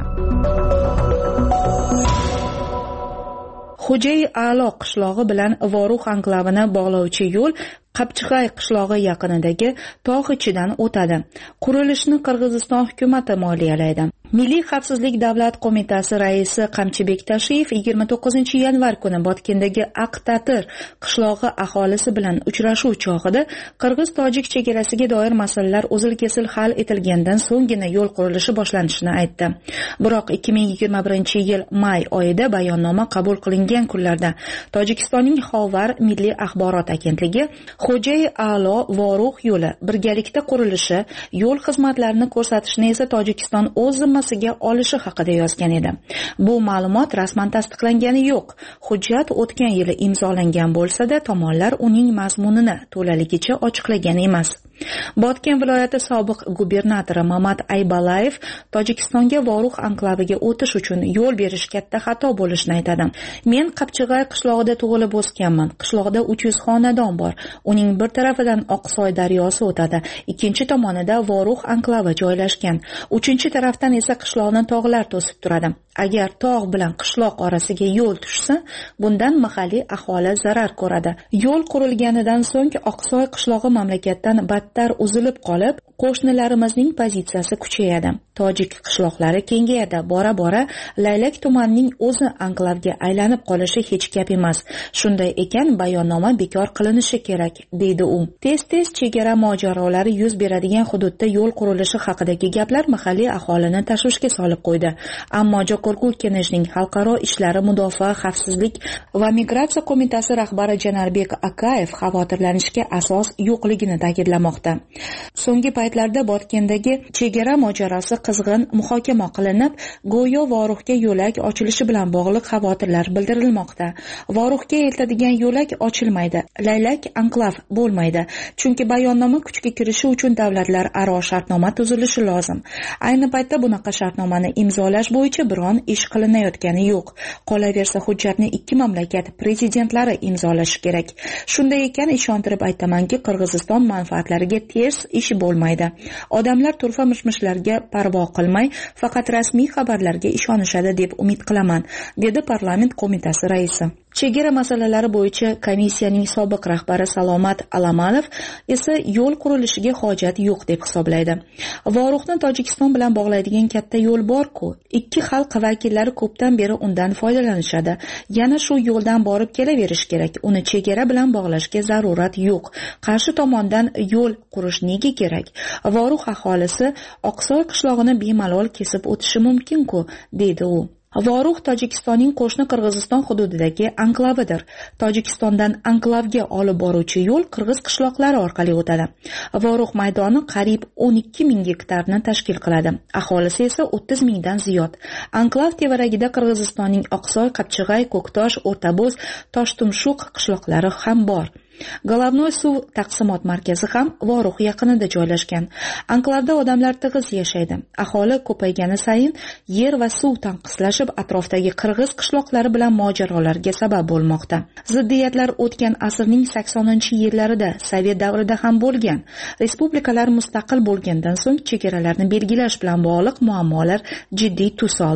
Xo'jay A'lo qishlog'i bilan Voruh anklavini bog'lovchi yo'l Qapchig'ay qishlog'i yaqinidagi tog' ichidan o'tadi. Qurilishni Qirg'iziston hukumati moliyalaydi. Milliy xavfsizlik davlat qo'mitasi raisi Qamchibek Tashrif yigirma to'qqizinchi yanvar kuni Botkendagi Aqtatir qishlog'i aholisi bilan uchrashuv chog'ida Qirg'iz-Tojik chegarasiga doir masalalar uzil-kesil hal etilgandan so'nggina yo'l qurilishi boshlanishini aytdi. Biroq ikki ming yigirma birinchi yil may oyida bayonnoma qabul qilingan kunlarda Tojikistonning Xovar milliy axborot agentligi Xo'jay A'lo Voruh yo'li birgalikda qurilishi, yo'l xizmatlarini ko'rsatishni esa Tojikiston o'z zimmasiga olishi haqida yozgan edi. Bu ma'lumot rasman tasdiqlangani yo'q. Hujjat o'tgan yili imzolangan bo'lsa-da, tomonlar uning mazmunini to'laligicha ochiqlagan emas. Botken viloyati sobiq gubernatori Mamat Aybalayev Tojikistonga Voruh anklaviga o'tish uchun yo'l berish katta xato bo'lishini aytadi. Men Qapchig'ay qishlog'ida tug'ilib o'sganman. Qishloqda uch yuz xonadon bor. Uning bir tarafidan Oqsoy daryosi o'tadi, ikkinchi tomonida Voruh anklavi joylashgan. Uchinchi tarafdan esa qishloqni tog'lar to'sib turadi. Agar tog' bilan qishloq orasiga yo'l tushsa, bundan mahalliy aholi zarar ko'radi. Yo'l qurilganidan so'ng Oqsoy qishlog'i mamlakatdan battar uzilib qolib, qo'shnilarimizning pozitsiyasi kuchayadi. Tojik qishloqlari kengayadi. Bora-bora Laylak tumanining o'zi anklavga aylanib qolishi hech gap emas. Shunday ekan, bayonnoma bekor qilinishi kerak, deydi u. Tez-tez chegara mojarolari yuz beradigan hududda yo'l qurilishi haqidagi gaplar mahalliy aholini tashvishga solib qo'ydi. Ammo Jokorgu Keneshning xalqaro ishlari mudofaa, xavfsizlik va migratsiya qo'mitasi rahbari Janarbek Akayev xavotirlanishga asos yo'qligini ta'kidlamoqda. So'nggi paytlarda Botkendagi chegara mojarosi qizg'in muhokama qilinib, go'yo Voruhga yo'lak ochilishi bilan bog'liq xavotirlar bildirilmoqda. Voruhga eltadigan yo'lak ochilmaydi, Laylak anklav bo'lmaydi. Chunki bayonnoma kuchga kirishi uchun davlatlar aro shartnoma tuzilishi lozim. Ayni paytda bunaqa shartnomani imzolash bo'yicha biron ish qilinayotgani yo'q. Qolaversa, hujjatni ikki mamlakat prezidentlari imzolashi kerak. Shunday ekan, ishontirib aytamanki, Qirg'iziston manfaatlariga ters ish bo'lmaydi. Odamlar turfa mishmishlarga parvo qilmay, faqat rasmiy xabarlarga ishonishadi deb umid qilaman, dedi parlament qo'mitasi raisi. Chegara masalalari bo'yicha komissiyaning sobiq rahbari Salomat Alamanov esa yo'l qurilishiga hojat yo'q deb hisoblaydi. Voruhni Tojikiston bilan bog'laydigan katta yo'l bor-ku. Ikki xalq vakillari ko'pdan beri undan foydalanishadi. Yana shu yo'ldan borib kelaverish kerak. Uni chegara bilan bog'lashga zarurat yo'q. Qarshi tomondan yo'l qurish nega kerak? Voruh aholisi Oqsoy qishlog'ini bemalol kesib o'tishi mumkin-ku, deydi u. Voruh Tojikistonning qo'shni Qirg'iziston hududidagi anklavidir. Tojikistondan anklavga olib boruvchi yo'l Qirg'iz qishloqlari orqali o'tadi. Voruh maydoni qariyb o'n ikki ming gektarni tashkil qiladi. Aholisi esa o'ttiz mingdan ziyod. Anklav tevaragida Qirg'izistonning Oqsoy, Qapchig'ay, Ko'ktosh, O'rtaboz, Toshtumshuq qishloqlari ham bor. Головной suv taqsimot markazi ham Voruh yaqinida joylashgan. Anklavda odamlar tig'iz yashaydi. Aholi ko'paygani sayin yer va suv tanqislashib, atrofdagi qirg'iz qishloqlari bilan mojarolarga sabab bo'lmoqda. Ziddiyatlar o'tgan asrning saksoninchi yillarida, Sovet davrida ham bo'lgan. Respublikalar mustaqil bo'lgandan so'ng chegaralarni belgilash bilan bog'liq muammolar jiddiy tus oldi.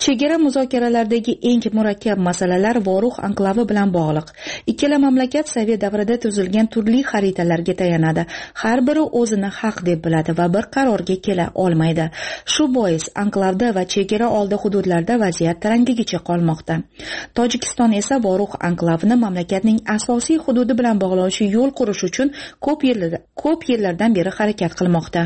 Chegara muzokaralaridagi eng murakkab masalalar Voruh anklavi bilan bog'liq. Ikkala mamlakat Sovet davrida tuzilgan turli xaritalarga tayanadi. Har biri o'zini haq deb biladi va bir qarorga kela olmaydi. Shu bois anklavda va chegara oldi hududlarda vaziyat tarangigicha qolmoqda. Tojikiston esa Voruh anklavini mamlakatning asosiy hududi bilan bog'lovchi yo'l qurish uchun ko'p yillar ko'p yillardan beri harakat qilmoqda.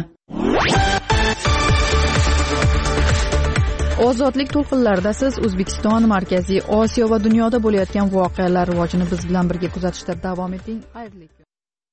Ozodlik to'lqinlarida siz O'zbekiston, Markaziy Osiyo va dunyoda bo'layotgan voqealar rivojini biz bilan birga kuzatishda davom eting. Xayrli kun.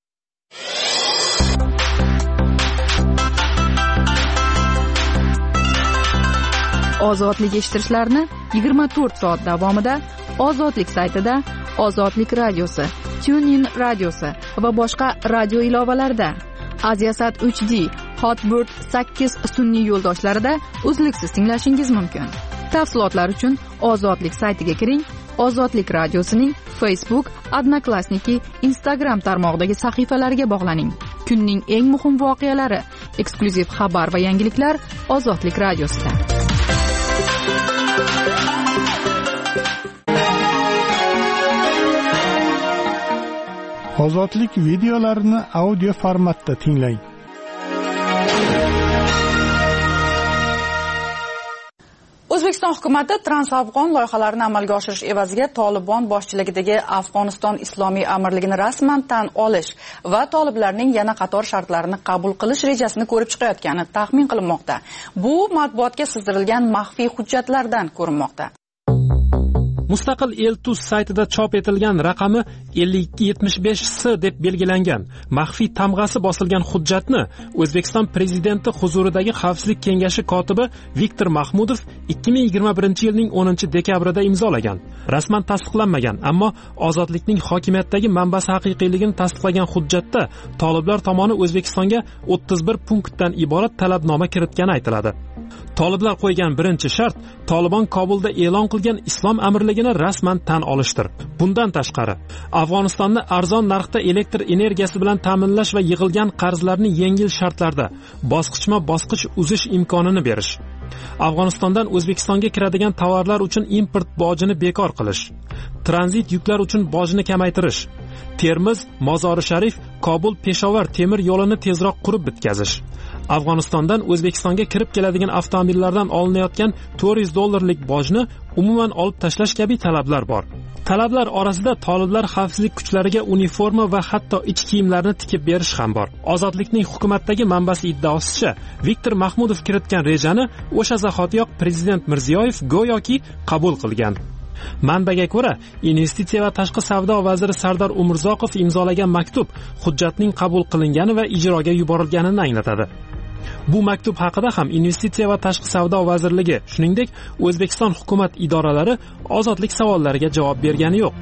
Ozodlik eshittirishlarni yigirma to'rt soat davomida Ozodlik saytida, Ozodlik radiosi, TuneIn radiosi va boshqa radio ilovalarida, Aziasat uch D, Hotbird sakkiz sun'iy yo'ldoshlarida uzluksiz tinglashingiz mumkin. Tafsilotlar uchun Ozodlik saytiga kiring. Ozodlik radiosining Facebook, Odnoklassniki, Instagram tarmog'idagi sahifalariga bog'laning. Kunning eng muhim voqealari, eksklyuziv xabar va yangiliklar Ozodlik radiosida. Ozodlik videolarini audio formatda tinglang. O'zbekiston hukumati transafg'on loyihalarini amalga oshirish evaziga Tolibon boshchiligidagi Afg'oniston Islomiy amirligini rasman tan olish va toliblarning yana qator shartlarini qabul qilish rejasini ko'rib chiqayotgani taxmin qilinmoqda. Bu matbuotga sizdirilgan maxfiy hujjatlardan ko'rinmoqda. Mustaqil Eltuz saytida chop etilgan raqami ellik ikki yetmish besh S deb belgilangan maxfiy tamg'asi bosilgan hujjatni O'zbekiston prezidenti huzuridagi Xavfsizlik kengashi kotibi Viktor Mahmudov ikki ming yigirma birinchi yilning o'ninchi dekabrida imzolagan. Rasman tasdiqlanmagan, ammo ozodlikning hokimiyatdagi manbasi haqiqiyligini tasdiqlagan hujjatda toliblar tomoni O'zbekistonga o'ttiz bir punktdan iborat talabnoma kiritgani aytiladi. Toliblar qo'ygan birinchi shart Tolibon Kobulda e'lon qilgan islom amirligini rasman tan olishdir. Bundan tashqari, Afg'onistonni arzon narxda elektr energiyasi bilan ta'minlash va yig'ilgan qarzlarni yengil shartlarda bosqichma-bosqich uzish imkonini berish. Afg'onistondan O'zbekistonga kiradigan tovarlar uchun import bojini bekor qilish. Tranzit yuklar uchun bojni kamaytirish. Termiz, Mozori Sharif, Kobul, Peshovar temir yo'lini tezroq qurib bitkazish. Afg'onistondan O'zbekistonga kirib keladigan avtomobillardan olinayotgan to'rt yuz dollarlik bojni umuman olib tashlash kabi talablar bor. Talablar orasida toliblar xavfsizlik kuchlariga uniforma va hatto ich kiyimlarni tikib berish ham bor. Ozodlikning hukumatdagi manbasi iddaosicha, Viktor Mahmudov kiritgan rejani o'sha zahotiyoq prezident Mirziyoyev go'yoki qabul qilgan. Manbaga ko'ra, investitsiya va tashqi savdo vaziri Sardor Umurzoqov imzolagan maktub hujjatning qabul qilingani va ijroga yuborilganini anglatadi. Bu maktub haqida ham investitsiya va tashqi savdo vazirligi, shuningdek, O'zbekiston hukumat idoralari ozodlik savollariga javob bergani yo'q.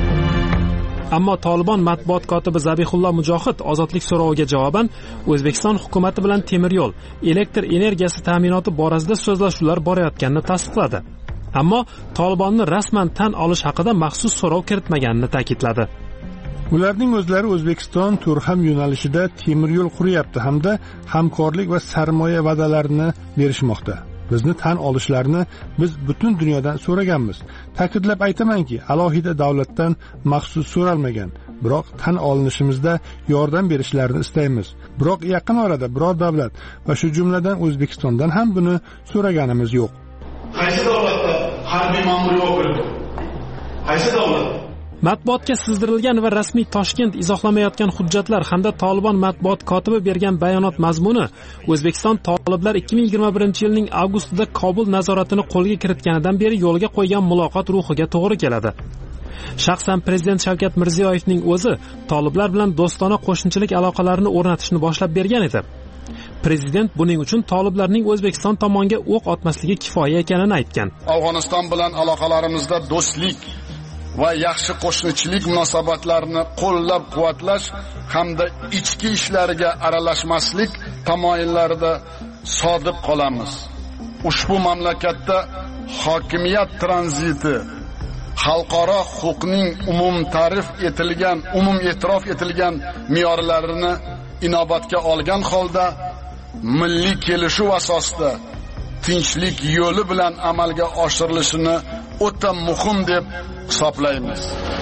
Ammo Tolibon matbuot kotibi Zabihullo Mujohid ozodlik so'roviga javoban O'zbekiston hukumati bilan temir yo'l, elektr energiyasi ta'minoti borasida so'zlashuvlar borayotganini tasdiqladi. Ammo Tolibonni rasman tan olish haqida maxsus so'rov kiritmaganini ta'kidladi. Ularning o'zlari O'zbekiston Turham yo'nalishida temir yo'l quryapti hamda hamkorlik va sarmoya va'dalarini berishmoqda. Bizni tan olishlarini biz butun dunyodan so'raganmiz. Ta'kidlab aytamanki, alohida davlatdan maxsus so'ralmagan, biroq tan olinishimizda yordam berishlarini istaymiz. Biroq yaqin orada biror davlat va shu jumladan O'zbekistondan ham buni so'raganimiz yo'q. Qaysi davlatda harbiy ma'muriy o'qildi? Qaysi davlat? Matbuotga sizdirilgan va rasmiy Toshkent izohlamayotgan hujjatlar hamda Tolibon matbuot kotibi bergan bayonot mazmuni O'zbekiston toliblar ikki ming yigirma birinchi yilning avgustida Kobul nazoratini qo'lga kiritganidan beri yo'lga qo'ygan muloqot ruhiga to'g'ri keladi. Shaxsan prezident Shavkat Mirziyoyevning o'zi toliblar bilan do'stona qo'shnichilik aloqalarini o'rnatishni boshlab bergan edi. Prezident buning uchun toliblarning O'zbekiston tomonga o'q otmasligi kifoya ekanini aytgan. Afg'oniston bilan aloqalarimizda do'stlik va yaxshi qo'shnichilik munosabatlarini qo'llab-quvvatlash hamda ichki ishlariga aralashmaslik tamoyillarida sodiq qolamiz. Ushbu mamlakatda hokimiyat tranziti xalqaro huquqning umum ta'rif etilgan, umum e'tirof etilgan me'yorlarini inobatga olgan holda milliy kelishuv asosida tinchlik yo'li bilan amalga oshirilishini o'ta muhim deb hisoblaymiz.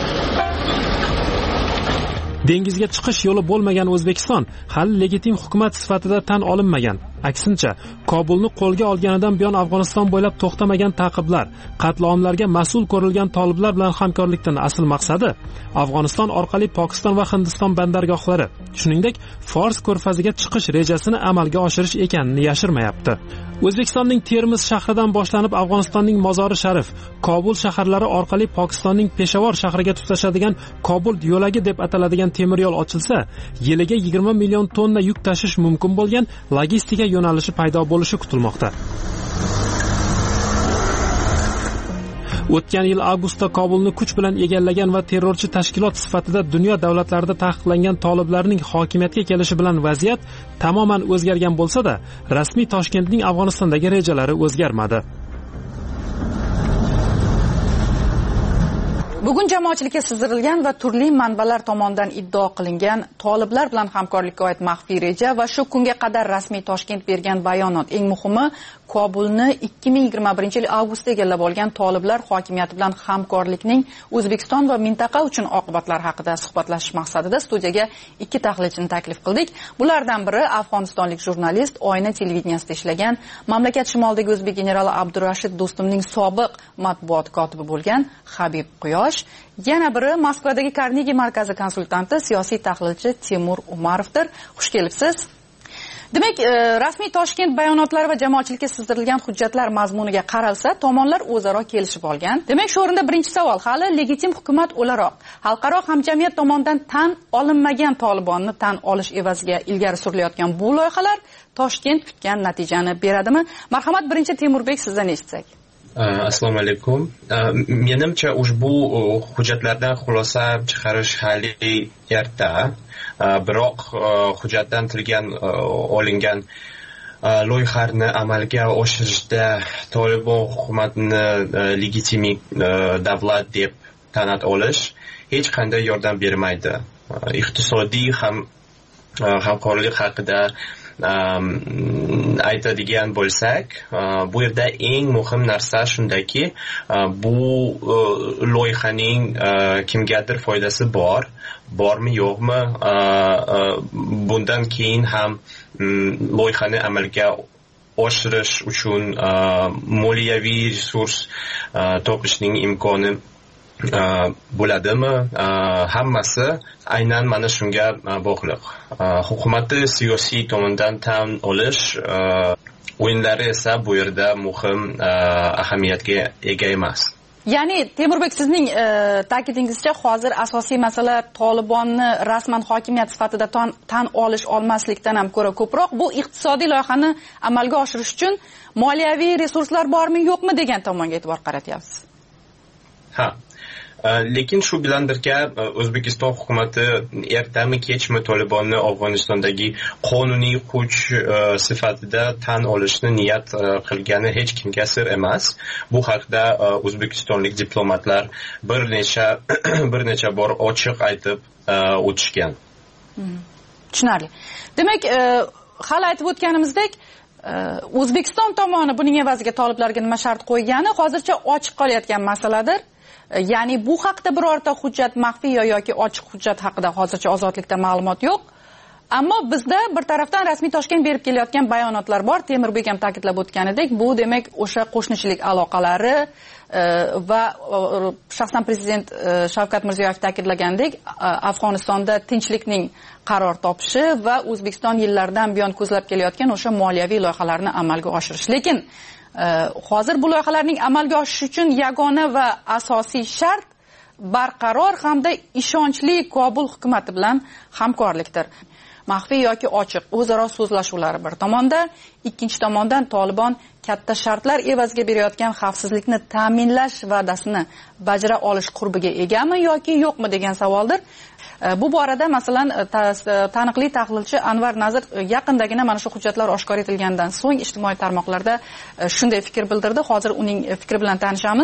Dengizga chiqish yo'li bo'lmagan O'zbekiston hali legitim hukumat sifatida tan olinmagan. Aksincha, Kobulni qo'lga olganidan buyon Afg'oniston bo'ylab to'xtamagan ta'qiblar, qatlovlarga mas'ul ko'rilgan toliblar bilan hamkorlikdan asl maqsadi Afg'oniston orqali Pokiston va Hindiston bandargohlari, shuningdek Fors ko'rfaziga chiqish rejasini amalga oshirish ekanini yashirmayapti. O'zbekistonning Termiz shahridan boshlanib Afg'onistonning Mozori Sharif, Kobul shaharlari orqali Pokistonning Peshawar shahriga tutashadigan Kobul yo'lagi deb ataladigan temir yo'l ochilsa, yiliga yigirma million tonna yuk tashish mumkin bo'lgan logistika yo'nalishi paydo bo'lishi kutilmoqda. O'tgan yil avgustda Kobulni kuch bilan egallagan va terrorchi tashkilot sifatida dunyo davlatlarida taqiqlangan toliblarning hokimiyatga kelishi bilan vaziyat tamoman o'zgargan bo'lsa-da, rasmiy Toshkentning Afg'onistondagi rejalari o'zgarmadi. Bugun jamoatchilikka sizdirilgan va turli manbalar tomonidan iddao qilingan toliblar bilan hamkorlikka oid maxfiy reja va shu kunga qadar rasmiy Toshkent bergan bayonot, eng muhimi Kobulni ikki ming yigirma birinchi yil avgustda egallab olgan toliblar hokimiyati bilan hamkorlikning O'zbekiston va mintaqa uchun oqibatlari haqida suhbatlashish maqsadida studiyaga ikki tahlilchini taklif qildik. Bulardan biri Afg'onistonlik jurnalist, Oyna televideniyasida ishlagan, mamlakat shimolidagi o'zbek generali Abdurashid Do'stumning sobiq matbuot kotibi bo'lgan Habib Quyosh, yana biri Moskvadagi Carnegie markazi konsultanti, siyosiy tahlilchi Timur Umarovdir. Xush kelibsiz. Demak, rasmiy Toshkent bayonotlari va jamoatchilikka sizdirilgan hujjatlar mazmuniga qaralsa, tomonlar o'zaro kelishib olgan. Demak, shu o'rinda birinchi savol, hali legitim hukumat o'laroq xalqaro hamjamiyat tomonidan tan olinmagan Tolibonni tan olish evaziga ilgari surilayotgan bu loyihalar Toshkent kutgan natijani beradimi? Marhamat, birinchi Temurbek, sizdan eshitsak. Assalomu alaykum. Menimcha ushbu hujjatlardan xulosa chiqarish hali erta. Biroq hujjatdan tilgan olingan loyihalarni amalga oshirishda Tolibon hukumatini legitim davlat deb tan olish hech qanday yordam bermaydi. Iqtisodiy ham hamkorlik haqida aytadigan bo'lsak, bu yerda eng muhim narsa shundaki, bu loyihaning kimgadir foydasi bor, bormi yo'qmi, bundan keyin ham loyihani amalga oshirish uchun moliyaviy resurs topishning imkoni bo'ladimi? Hammasi aynan mana shunga bog'liq. Hukumatni siyosiy tomondan tan olish o'yinlari esa bu yerda muhim ahamiyatga ega emas. Ya'ni Temurbek, sizning ta'kidingizcha hozir asosiy masala Tolibonni rasman hokimiyat sifatida tan olish olmaslikdan ham ko'ra ko'proq bu iqtisodiy loyihani amalga oshirish uchun moliyaviy resurslar bormi yo'qmi degan tomonga e'tibor qaratyapsiz. Ha. Lekin shu bilan birga O'zbekiston hukumati ertami kechmi Tolibonni Afg'onistondagi qonuniy kuch sifatida tan olishni niyat qilgani hech kimga sir emas. Bu haqda o'zbekistonlik diplomatlar bir necha bir necha bor ochiq aytib o'tishgan. Tushunarli. Demak, hali aytib o'tganimizdek, O'zbekiston tomoni buning evaziga toliblarga nima shart qo'ygani hozircha ochiq qolayotgan masaladir. Ya'ni bu haqda birorta hujjat maxfiy yoki ochiq hujjat haqida hozircha ozodlikda ma'lumot yo'q. Ammo bizda bir tarafdan rasmiy Toshkent berib kelayotgan bayonotlar bor. Temurbek ham ta'kidlab o'tganidek, bu demak o'sha qo'shnichilik aloqalari va shaxsan prezident Shavkat Mirziyoyev ta'kidlagandek, Afg'onistonda tinchlikning qaror topishi va O'zbekiston yillardan buyon ko'zlab kelayotgan o'sha moliyaviy loyihalarni amalga oshirish. Lekin hozir bu loyihalarning amalga oshishi uchun yagona va asosiy shart barqaror hamda ishonchli Kobul hukumati bilan hamkorlikdir. Maxfiy yoki ochiq o'zaro so'zlashuvlari bir tomonda, ikkinchi tomondan Tolibon katta shartlar evaziga berayotgan xavfsizlikni ta'minlash va'dasini bajara olish qurbiga egami yoki yo'qmi degan savoldir. Bu borada masalan taniqli tahlilchi Anvar Nazir yaqindagina mana shu hujjatlar oshkor etilgandan so'ng ijtimoiy tarmoqlarda shunday fikr bildirdi. Hozir uning fikri bilan tanishamiz.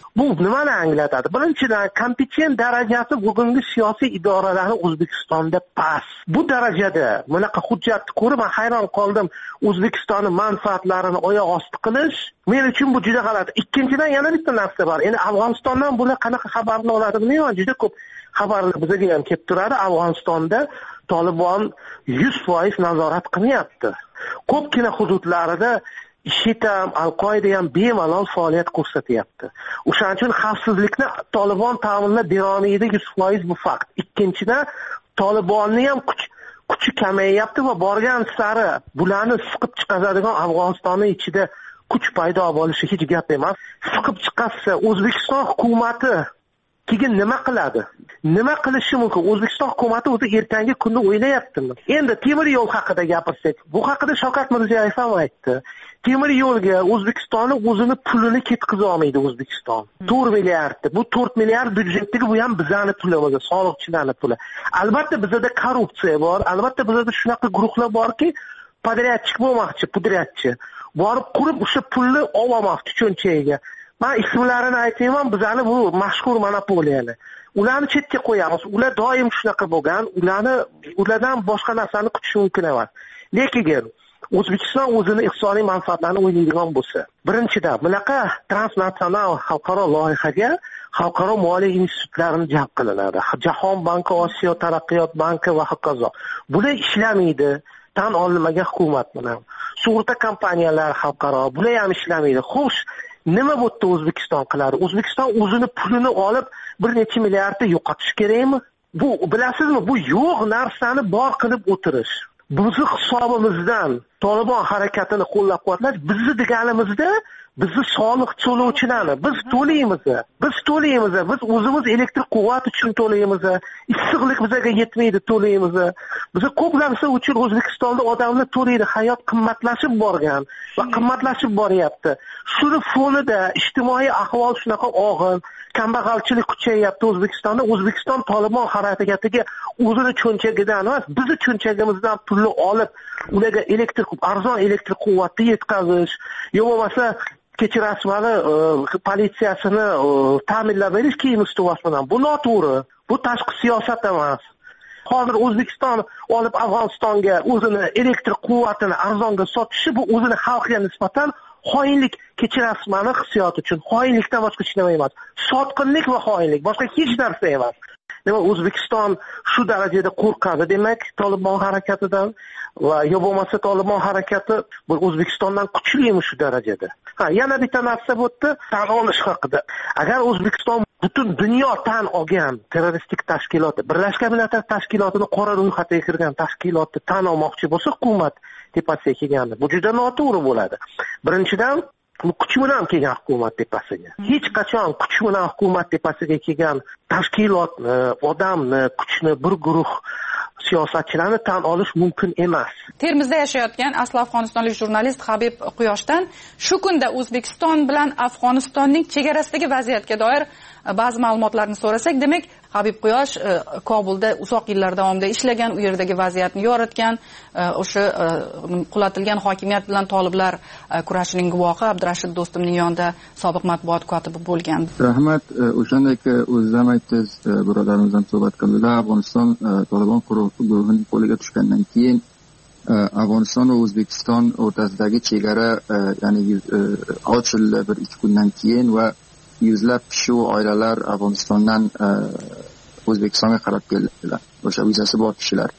Bu nimani anglatadi? Birinchidan, kompetent darajasi bugungi siyosiy idoralarning O'zbekistonda past. Bu darajada bunaqa hujjatni ko'rib men hayron qoldim. O'zbekistonning manfaatlarini oyoq osti qilish men uchun bu juda g'alati. Ikkinchidan yana bitta narsa bor. Endi Afg'onistondan bular qanaqa xabarni oladi bilmayman. Juda ko'p xabarlar bizga ham kelib turadi. Afg'onistonda Tolibon yuz foiz nazorat qilyapti. Ko'pgina hududlarida IShID ham, Al-Qoida ham bemalol faoliyat ko'rsatyapti. O'shaning uchun xavfsizlikni Tolibon ta'minlab berolmaydi yuz foiz bu fakt. Ikkinchidan, Tolibonni ham kuch kuchi kamayyapti va borgan sari bularni siqib chiqazadigan Afg'onistonning ichida kuch paydo bo'lishi hech gap emas. Siqib chiqarsa O'zbekiston hukumatı keyin nima qiladi? Nima qilishi mumkin? O'zbekiston hukumatı o'zi ertangi kunni o'ylayaptimi? Endi temir yo'l haqida gapirsak, bu haqida Shavkat Mirziyoyev ham aytdi. Temir yo'lga O'zbekistonning o'zini pulini ketkiza olmaydi O'zbekiston. to'rt milliard. Bu to'rt milliard byudjetdagi bu ham bizning pulimiz, soliqchilarning puli. Albatta bizda korrupsiya bor, albatta bizda shunaqa guruhlar borki, podryadchik bo'lmoqchi, pudryadchi. Borib qurib o'sha pulni olmoqchi cho'nchagiga. Men ismlarini aytayman, bizani bu mashhur monopoliyalar. Ularni chetga qo'yamiz. Ular doim shunaqa bo'lgan. Ularni ulardan boshqa narsani kutish mumkin emas. Lekin O'zbekiston o'zining iqtisodiy manfaatlarini o'ylaydigan bo'lsa, birinchidan, bunaqa transnatsional xalqaro loyihaga xalqaro moliya institutlarini jalb qilinadi. Jahon banki, Osiyo taraqqiyot banki va hokazo. Bular ishlamaydi. Tan olinmagan hukumat bilan. Sug'urta kompaniyalari xalqaro, bular ham ishlamaydi. Xo'sh, nima bo'pti O'zbekiston qiladi? O'zbekiston o'zini pulini olib bir necha milliardni yo'qotish kerakmi? Bu bilasizmi, bu yo'q narsani bor qilib o'tirish. Bizni hisobimizdan Tolibon harakatini qo'llab-quvvatlash bizni deganimizda bizni soliq to'lovchilarni biz to'laymiz. Biz to'laymiz. Biz o'zimiz elektr quvvat uchun to'laymiz. Issiqlik bizga yetmaydi, to'laymiz. Biz ko'p narsa uchun O'zbekistonda odamlar to'laydi. Hayot qimmatlashib borgan va qimmatlashib boryapti. Shuni fonida ijtimoiy ahvol shunaqa og'ir, kambag'alchilik kuchayapti O'zbekistonda. O'zbekiston Tolibon harakatiga o'zini cho'nchagidan emas, bizni cho'nchagimizdan pulni olib, ularga elektr arzon elektr quvvatni yetkazish, yo bo'lmasa kechirasiz mana politsiyasini ta'minlab berish keyin ustuvosh bilan. Bu noto'g'ri. Bu tashqi siyosat emas. Hozir O'zbekiston olib Afg'onistonga o'zini elektr quvvatini arzonga sotishi bu o'zini xalqiga nisbatan xoinlik, kechirasiz mani hissiyot uchun. Xoinlikdan boshqa hech nima emas. Sotqinlik va xoinlik, boshqa hech narsa emas. Nima O'zbekiston shu darajada qo'rqadi demak Tolibon harakatidan va yo bo'lmasa Tolibon harakati bu O'zbekistondan kuchlimi shu darajada? Ha, yana bitta narsa bo'pti, tan olish haqida. Agar O'zbekiston butun dunyo tan olgan terroristik tashkiloti, Birlashgan Millatlar Tashkilotining qora ro'yxatiga kirgan tashkilotni tan olmoqchi bo'lsa, hukumat tepasiga kelganda bu juda noto'g'ri bo'ladi. Birinchidan, bu kuch bilan kelgan hukumat tepasiga. Hech qachon kuch bilan hukumat tepasiga kelgan tashkilotni, odamni, kuchni bir guruh siyosatchilarni tan olish mumkin emas. Termizda yashayotgan asli afg'onistonlik jurnalist Habib Quyoshdan shu kunda O'zbekiston bilan Afg'onistonning chegarasidagi vaziyatga doir ba'zi ma'lumotlarni so'rasak, demak, Habib Quyosh Kobulda uzoq yillar davomida ishlagan, u yerdagi vaziyatni yoritgan, o'sha qulatilgan hokimiyat bilan toliblar kurashining guvohi Abdurashid Do'stumning yonida sobiq matbuot kotibi bo'lgan. Rahmat, o'shandek o'zingiz ham aytdingiz, birodarimiz ham suhbat qildilar. Afg'oniston Tolibon guruhining qo'liga tushgandan keyin Afg'oniston va O'zbekiston o'rtasidagi chegara, ya'ni ochildi bir ikki kundan keyin va yuzlab kishi va oilalar Afg'onistondan O'zbekistonga qarab keldilar. O'sha vizasi bor kishilar.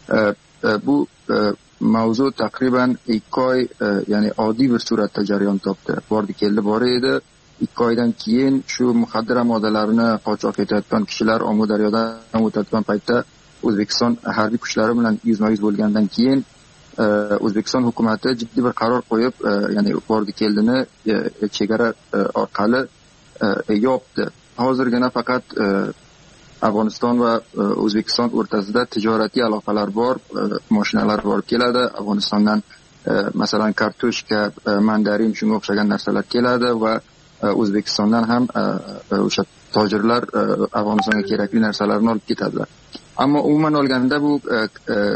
Bu mavzu taqriban ikki oy, ya'ni oddiy bir suratda jarayon topdi. Bordi keldi bor edi. ikki oydan keyin shu muxaddar moddalarini qochoq etayotgan kishilar Amudaryodan o'tayotgan paytda O'zbekiston harbiy kuchlari bilan yuzma-yuz bo'lgandan keyin O'zbekiston hukumatı jiddiy bir qaror qo'yib, ya'ni bordi keldini chegara orqali yopdi. Hozirgina faqat Afg'oniston va O'zbekiston o'rtasida tijoriy aloqalar bor, mashinalar borib keladi. Afg'onistondan masalan kartoshka, mandarin shunga o'xshagan narsalar keladi va O'zbekistondan ham o'sha tojirlar Afg'onistonga kerakli narsalarni olib ketadilar. Ammo umuman olganda bu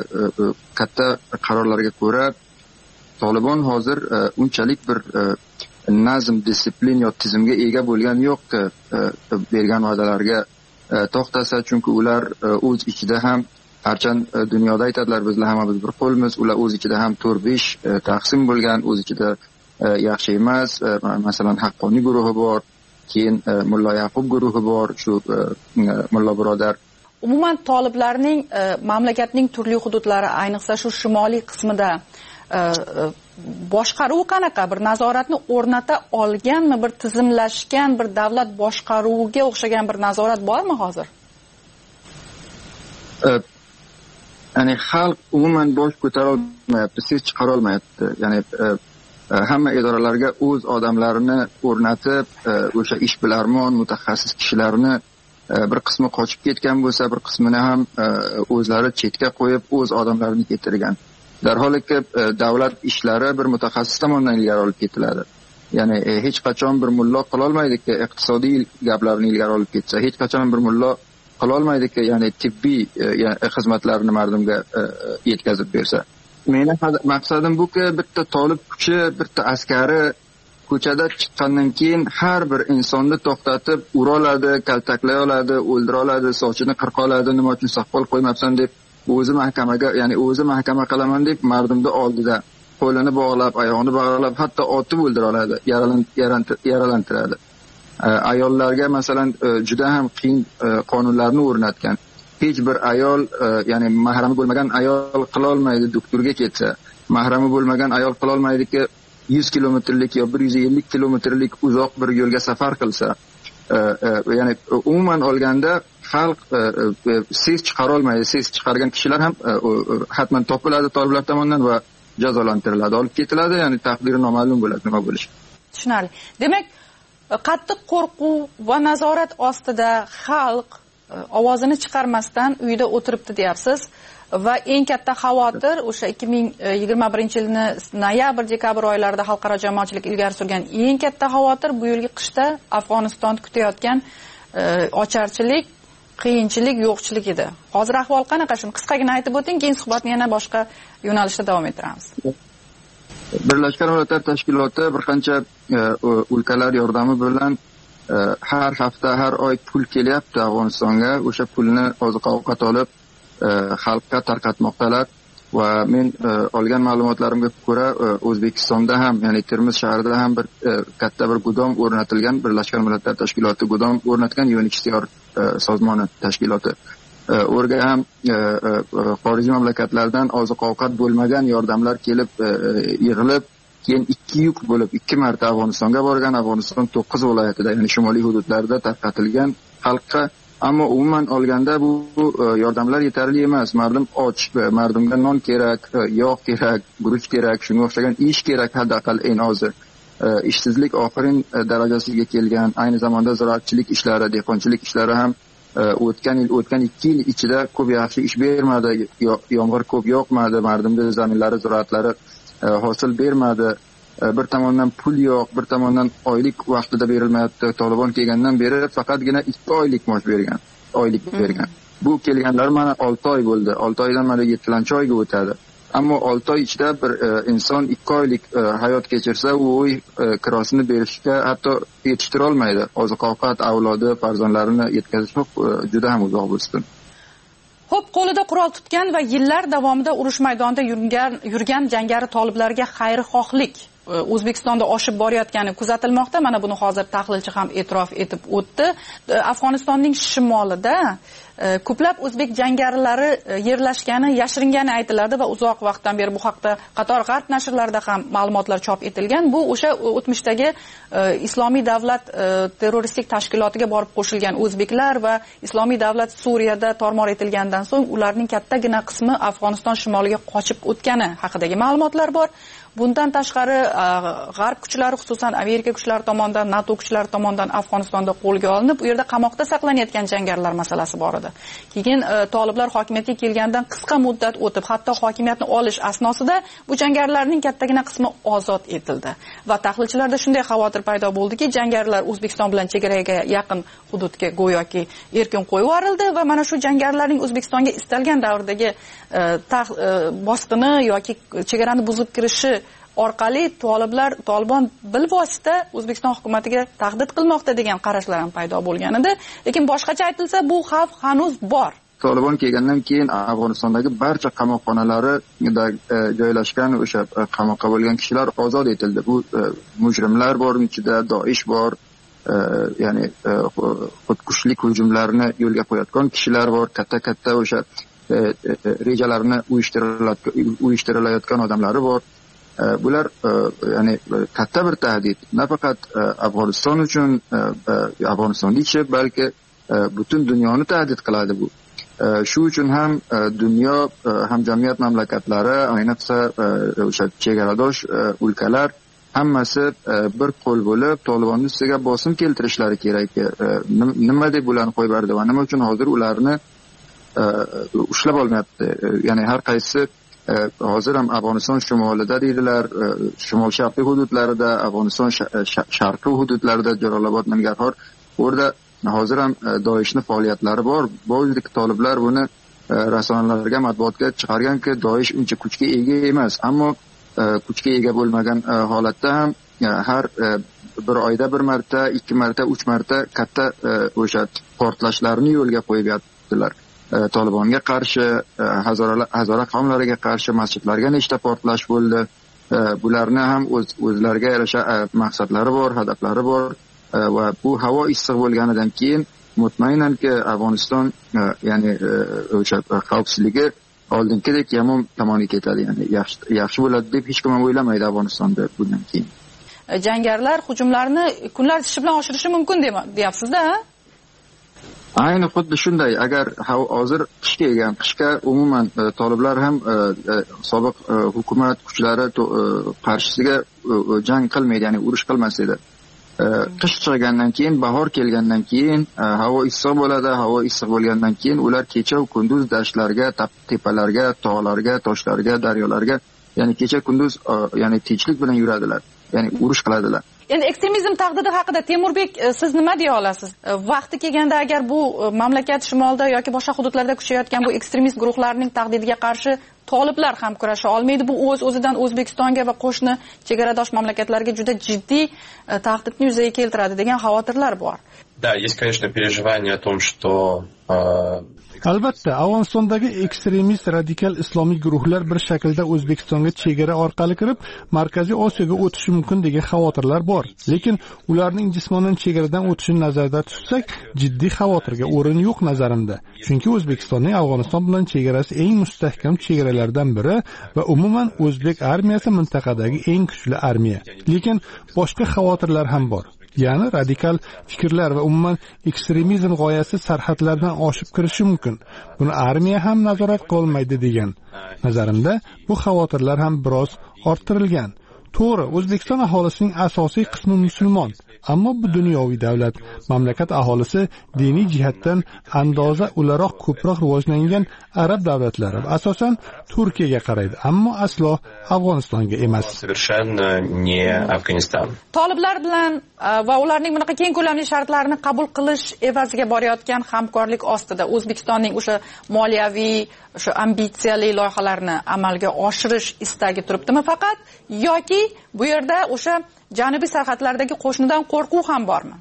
katta qarorlarga ko'ra Tolibon hozir unchalik bir nazm disiplin yo tizimga ega bo'lgani yo'qki bergan va'dalarga to'xtasa, chunki ular o'z ichida ham harchand dunyoda aytadilar bizlar hammamiz bir qo'lmiz, ular o'z ichida ham to'rt besh taqsim bo'lgan, o'z ichida yaxshi emas, masalan haqqoniy guruhi bor, keyin Mullo Yaqub guruhi bor, shu Mullo birodar. Umuman toliblarning mamlakatning turli hududlari, ayniqsa shu shimoliy qismida boshqaruvi qanaqa? Bir nazoratni o'rnata olganmi, bir tizimlashgan bir davlat boshqaruviga o'xshagan bir nazorat bormi hozir? Ya'ni xalq umuman bosh ko'tara olmayapti, ses chiqara olmayapti. Ya'ni hamma idoralarga o'z odamlarini o'rnatib, o'sha ishbilarmon, mutaxassis kishilarni bir qismi qochib ketgan bo'lsa, bir qismini ham o'zlari chetga qo'yib, o'z odamlarini keltirgan. Darholiki davlat ishlari bir mutaxassis tomonidan ilgari olib ketiladi. Ya'ni hech qachon bir mullo qila olmaydiki, iqtisodiy gaplarni ilgari olib ketsa, hech qachon bir mullo qila olmaydiki, ya'ni tibbiy xizmatlarni mardumga yetkazib bersa. Meni maqsadim buki, bitta tolib kuchi, bitta askari ko'chada chiqqandan keyin har bir insonni to'xtatib ura oladi, kaltaklay oladi, o'ldira oladi, sochini qirqa oladi, nima uchun soqol qo'ymabsan deb o'zi mahkamaga, ya'ni o'zi mahkama qilaman deb mardumni oldida qo'lini bog'lab, oyog'ini bog'lab, hatto otib o'ldira oladi, yaralantiradi. Ayollarga masalan juda ham qiyin qonunlarni o'rnatgan. Hech bir ayol, ya'ni mahrami bo'lmagan ayol qila olmaydi doktorga ketsa, mahrami bo'lmagan ayol qila olmaydiki yuz kilometrlik yo bir yuz ellik kilometrlik uzoq bir yo'lga safar qilsa. Ya'ni umuman olganda xalq ses chiqara olmaydi. Ses chiqargan kishilar ham hatman topiladi toliblar tomonidan va jazolantiriladi, olib ketiladi, ya'ni taqdiri noma'lum bo'ladi, nima bo'lishi. Tushunarli. Demak, qattiq qo'rquv va nazorat ostida xalq ovozini chiqarmasdan uyda o'tiribdi deyapsiz va eng katta xavotir o'sha ikki ming yigirma birinchi yilni noyabr dekabr oylarida xalqaro jamoatchilik ilgari surgan eng katta xavotir bu yilgi qishda Afg'oniston kutayotgan ocharchilik, qiyinchilik, yo'qchilik edi. Hozir ahvol qanaqa? Shuni qisqagina aytib o'ting, keyin suhbatni yana boshqa yo'nalishda davom ettiramiz. Birlashgan Millatlar Tashkiloti bir qancha o'lkalar yordami bilan har hafta, har oy pul kelyapti Afg'onistonga. O'sha pulni oziq-ovqat olib xalqqa tarqatmoqdalar va men olgan ma'lumotlarimga ko'ra O'zbekistonda ham, ya'ni Termiz shahrida ham bir katta bir gudom o'rnatilgan, Birlashgan Millatlar Tashkiloti gudom o'rnatgan, U N H C R sozmoni tashkiloti. O'rga ham xorijiy mamlakatlardan oziq-ovqat bo'lmagan yordamlar kelib yig'ilib, keyin ikki yuk bo'lib ikki marta Afg'onistonga borgan. Afg'oniston to'qqiz viloyatida, ya'ni shimoliy hududlarda tarqatilgan xalqqa. Ammo umuman olganda bu yordamlar yetarli emas. Mardum och, mardumga non kerak, yog' kerak, guruch kerak, shunga o'xshagan ish kerak, haddaqal eng ozi. Ishsizlik oxirin darajasiga kelgan. Ayni zamonda ziroatchilik ishlari, dehqonchilik ishlari ham o'tgan yil, o'tgan ikki yil ichida ko'p yaxshi ish bermadi. Yomg'ir ko'p yoqmadi, mardumda zaminlari, ziroatlari hosil bermadi. Bir tomondan pul yo'q, bir tomondan oylik vaqtida berilmayapti. Tolibon kelgandan beri faqatgina ikki oylik maosh bergan, oylik bergan. Bu kelganlar mana olti oy bo'ldi. olti oydan mana yettinchi oyga o'tadi. Ammo olti oy ichida bir inson ikki oylik hayot kechirsa, u uy kirosini berishga hatto yetishtira olmaydi. Oziq-ovqat, avlodi, farzandlarini yetkazish juda ham uzoq bo'lsin. Xo'p, qo'lida qurol tutgan va yillar davomida urush maydonida yurgan yurgan jangari toliblarga xayrixohlik O'zbekistonda oshib borayotgani kuzatilmoqda. Mana buni hozir tahlilchi ham e'tirof etib o'tdi. Afg'onistonning shimolida ko'plab o'zbek jangarilari yerlashgani, yashiringani aytiladi va uzoq vaqtdan beri bu haqda qator g'arb nashrlarida ham ma'lumotlar chop etilgan. Bu o'sha o'tmishdagi Islomiy davlat terroristik tashkilotiga borib qo'shilgan o'zbeklar va Islomiy davlat Suriyada tormor etilgandan so'ng ularning kattagina qismi Afg'oniston shimoliga qochib o'tgani haqidagi ma'lumotlar bor. Bundan tashqari g'arb kuchlari, xususan Amerika kuchlari tomonidan, NATO kuchlari tomonidan Afg'onistonda qo'lga olinib, u yerda qamoqda saqlanayotgan jangarilar masalasi bor edi. Keyin toliblar hokimiyatga kelgandan qisqa muddat o'tib, hatto hokimiyatni olish asnosida bu jangarilarning kattagina qismi ozod etildi. Va tahlilchilarda shunday xavotir paydo bo'ldiki, jangarilar O'zbekiston bilan chegaraga yaqin hududga go'yoki erkin qo'yib yuborildi va mana shu jangarilarning O'zbekistonga istalgan davrdagi bosqini yoki chegarani buzib kirishi orqali toliblar Tolibon bilvosita O'zbekiston hukumatiga tahdid qilmoqda degan qarashlar ham paydo bo'lgan edi. Lekin boshqacha aytilsa, bu xavf hanuz bor. Tolibon kelgandan keyin Afg'onistondagi barcha qamoqxonalarida joylashgan o'sha qamoqqa bo'lgan kishilar ozod etildi. Bu mujrimlar bor, ichida Doish bor, ya'ni xudkushlik hujumlarini yo'lga qo'yayotgan kishilar bor, katta-katta o'sha rejalarni uyushtirilayotgan odamlari bor. Bular ya'ni katta bir tahdid, nafaqat Afg'oniston uchun, Afg'onistonga ichi, balki butun dunyoni tahdid qiladi bu. Shu uchun ham dunyo hamjamiyat mamlakatlari, ayniqsa o'sha chegaradosh o'lkalar hammasi bir qo'l bo'lib Tolibon ustiga bosim keltirishlari kerak. Nima deb ularni qo'yib berdi va nima uchun hozir ularni ushlab olmayapti? Ya'ni har qaysi hozir ham Afg'oniston shimolida deydilar, shimol sharqiy hududlarida, Afg'oniston sharqiy hududlarida, Jalolobod, Nangarhor, o'rda hozir ham Doishning faoliyatlari bor. Bo'ldek toliblar buni rasonalarga, matbuotga chiqarganki, Doish uncha kuchga ega emas, ammo kuchga ega bo'lmagan holatda ham har bir oyda bir marta, ikki marta, uch marta katta o'sha portlashlarni yo'lga qo'yib yotdilar. Tolibonga qarshi, Hazora qavmlariga qarshi masjidlarga nechta portlash bo'ldi. Bularni ham o'zlariga yarasha maqsadlari bor, hadaflari bor va bu havo issiq bo'lganidan keyin mutmainanki Afg'oniston ya'ni o'sha xavfsizligi oldingidek yomon tomoniga ketadi, ya'ni yaxshi yaxshi bo'ladi deb hech kim ham o'ylamaydi Afg'onistonda bundan keyin. Jangarilar hujumlarni kunlar ishi bilan oshirishi mumkin deyapsiz-da? Ayni xuddi shunday. Agar hozir qish kelgan, qishga umuman toliblar ham sobiq hukumat kuchlari qarshisiga jang qilmaydi, ya'ni urush qilmas edi. Qish chiqqandan keyin, bahor kelgandan keyin havo issiq bo'ladi. Havo issiq bo'lgandan keyin ular kecha va kunduz dashtlarga, tepalarga, tog'larga, toshlarga, daryolarga, ya'ni kecha kunduz ya'ni tinchlik bilan yuradilar. Ya'ni urush qiladilar. Endi ekstremizm tahdidi haqida Temurbek, siz nima deya olasiz? Vaqti kelganda agar bu mamlakat shimolida yoki boshqa hududlarda kuchayotgan bu ekstremist guruhlarning tahdidiga qarshi toliblar ham kurasha olmaydi, bu o'z-o'zidan O'zbekistonga va qo'shni chegaradosh mamlakatlarga juda jiddiy tahdidni yuzaga keltiradi degan xavotirlar bor. Да, есть, конечно, переживания о том, что albatta Afg'onistondagi ekstremist radikal islomiy guruhlar bir shaklda O'zbekistonga chegara orqali kirib Markaziy Osiyoga o'tishi mumkin degan xavotirlar bor. Lekin ularning jismonan chegaradan o'tishini nazarda tutsak, jiddiy xavotirga o'rin yo'q nazarimda. Chunki O'zbekistonning Afg'oniston bilan chegarasi eng mustahkam chegaralardan biri va umuman o'zbek armiyasi mintaqadagi eng kuchli armiya. Lekin boshqa xavotirlar ham bor. Ya'ni radikal fikrlar va umuman ekstremizm g'oyasi sarhadlardan oshib kirishi mumkin. Buni armiya ham nazorat qilolmaydi degan. Nazarimda bu xavotirlar ham biroz orttirilgan. To'g'ri, O'zbekiston aholisining asosiy qismi musulmon, ammo bu dunyoviy davlat. Mamlakat aholisi diniy jihatdan andoza o'laroq ko'proq rivojlangan arab davlatlari, asosan Turkiyaga qaraydi, ammo aslo Afg'onistonga emas. Совершенно не Afg'oniston. Toliblar bilan va ularning bunaqa keng ko'lamli shartlarini qabul qilish evaziga borayotgan hamkorlik ostida O'zbekistonning o'sha moliyaviy, o'sha ambitsiyali loyihalarni amalga oshirish istagi turibdimi faqat, yoki bu yerda o'sha janubiy sarhadlardagi qo'shnidan qo'rquv ham bormi?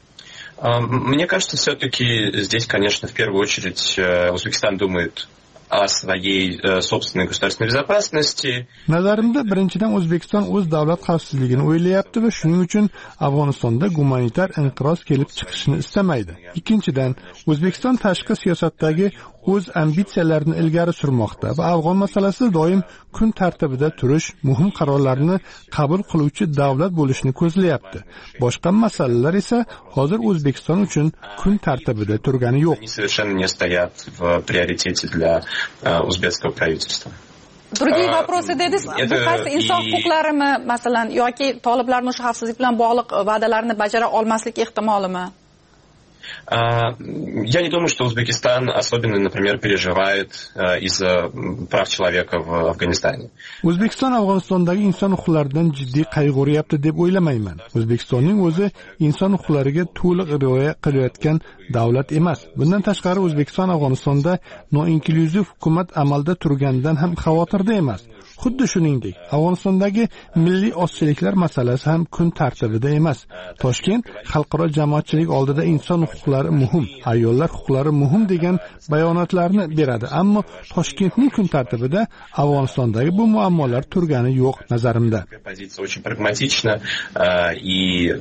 Мне кажется, все-таки здесь, конечно, в первую очередь Узбекистан думает о своей собственной государственной безопасности. Nazarimda birinchidan O'zbekiston o'z davlat xavfsizligini o'ylayapti va shuning uchun Afg'onistonda gumanitar inqiroz kelib chiqishini istamaydi. Ikkinchidan, O'zbekiston tashqi siyosatdagi o'z ambitsiyalarini ilgari surmoqda va afg'on masalasida doim kun tartibida turish, muhim qarorlarni qabul qiluvchi davlat bo'lishni ko'zlayapti. Boshqa masalalar esa hozir O'zbekiston uchun kun tartibida turgani yo'q. Совершенно не стоят в приоритете для узбекского правительства. Другие вопросы dedingiz, bu qaysi inson huquqlarimi, masalan, yoki toliblarning o'sha xavfsizlik bilan bog'liq va'dalarni bajara olmaslik ehtimolimi? Я не думаю, что Узбекистан особенно, например, переживает из-за прав человека в Афганистане. O'zbekiston Afg'onistondagi inson huquqlaridan jiddiy qayg'uryapti deb o'ylamayman. O'zbekistonning o'zi inson huquqlariga to'liq rioya qilayotgan davlat emas. Bundan tashqari O'zbekiston Afg'onistonda noinklyuziv hukumat amalda turganidan ham xavotirda emas. Xuddi shuningdek, Afg'onistondagi milliy ozchiliklar masalasi ham kun tartibida emas. Toshkent xalqaro jamoatchilik oldida inson huquqlari muhim, ayollar huquqlari muhim degan bayonotlarni beradi, ammo Toshkentning kun tartibida Afg'onistondagi bu muammolar turgani yo'q nazarimda. Позиция очень прагматична, и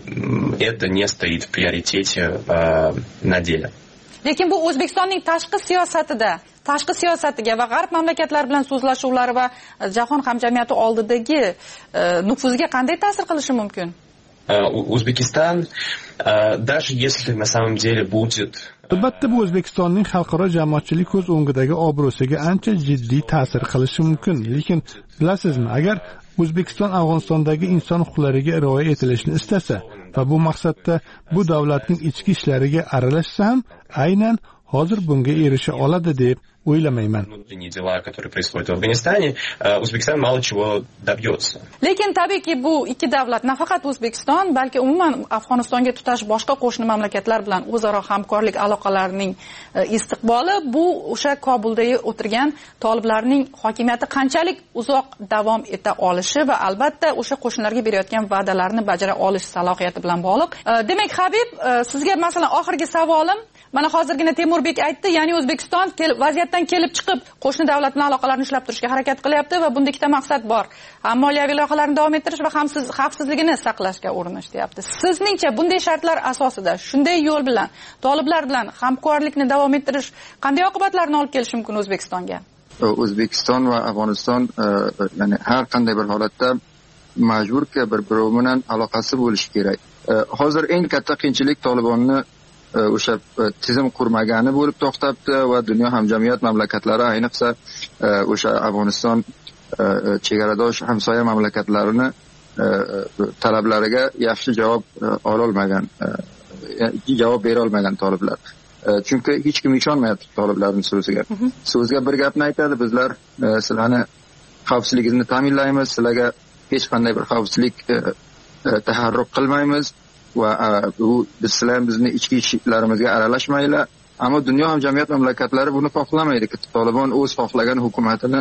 это не стоит в приоритете на деле. Lekin bu O'zbekistonning tashqi siyosatida, tashqi siyosatiga va g'arb mamlakatlar bilan so'zlashuvlari va jahon hamjamiyati oldidagi nufuziga qanday ta'sir qilishi mumkin? O'zbekiston, даже если на самом деле будет Albatta bu O'zbekistonning xalqaro jamoatchilik ko'z o'ngidagi obro'siga ancha jiddiy ta'sir qilishi mumkin. Lekin bilasizmi, agar O'zbekiston Afg'onistondagi inson huquqlariga rioya etilishini istasa va bu maqsadda bu davlatning ichki ishlariga aralashsa ham aynan hozir bunga erisha oladi deb o'ylamayman. Dела, которые происходят в Афганистане, O'zbekiston мало чего добьется. Lekin tabiiyki bu ikki davlat, nafaqat O'zbekiston, balki umuman Afg'onistonga tutash boshqa qo'shni mamlakatlar bilan o'zaro hamkorlik aloqalarining istiqboli bu o'sha Kobuldagi o'tirgan toliblarning hokimiyati qanchalik uzoq davom eta olishi va albatta o'sha qo'shnilarga berayotgan va'dalarni bajara olish salohiyati bilan bog'liq. Demak, Habib, sizga masalan oxirgi savolim, mana hozirgina Temurbek aytdi, ya'ni O'zbekiston vaziyatdan kelib chiqib qo'shni davlat bilan aloqalarni ushlab turishga harakat qilyapti va bunda ikkita maqsad bor. Ham moliyaviy loyihalarni davom ettirish va ham xavfsizligini saqlashga urinish, deyapti. Sizningcha bunday shartlar asosida shunday yo'l bilan toliblar bilan hamkorlikni davom ettirish qanday oqibatlarni olib kelishi mumkin O'zbekistonga? O'zbekiston va Afg'oniston ya'ni har qanday bir holatda majburki bir-biri bilan aloqasi bo'lishi kerak. Hozir eng katta qiyinchilik Tolibonni o'sha tizim qurmagani bo'lib to'xtabdi va dunyo hamjamiyat mamlakatlari ayniqsa o'sha Afg'oniston chegaradosh hamsoya mamlakatlarini talablariga yaxshi javob ola olmagan, javob bera olmagan toliblar. Chunki hech kim ishonmayapti toliblarning so'ziga. So'zga bir gapni aytadi, bizlar sizlarni xavfsizligingizni ta'minlaymiz, sizlarga hech qanday bir xavfsizlik taharruk qilmaymiz va bu sizlar bizni ichki ishlarimizga aralashmaylar. Ammo dunyo hamjamiyat mamlakatlari buni xohlamaydi. Tolibon o'z xohlagan hukumatini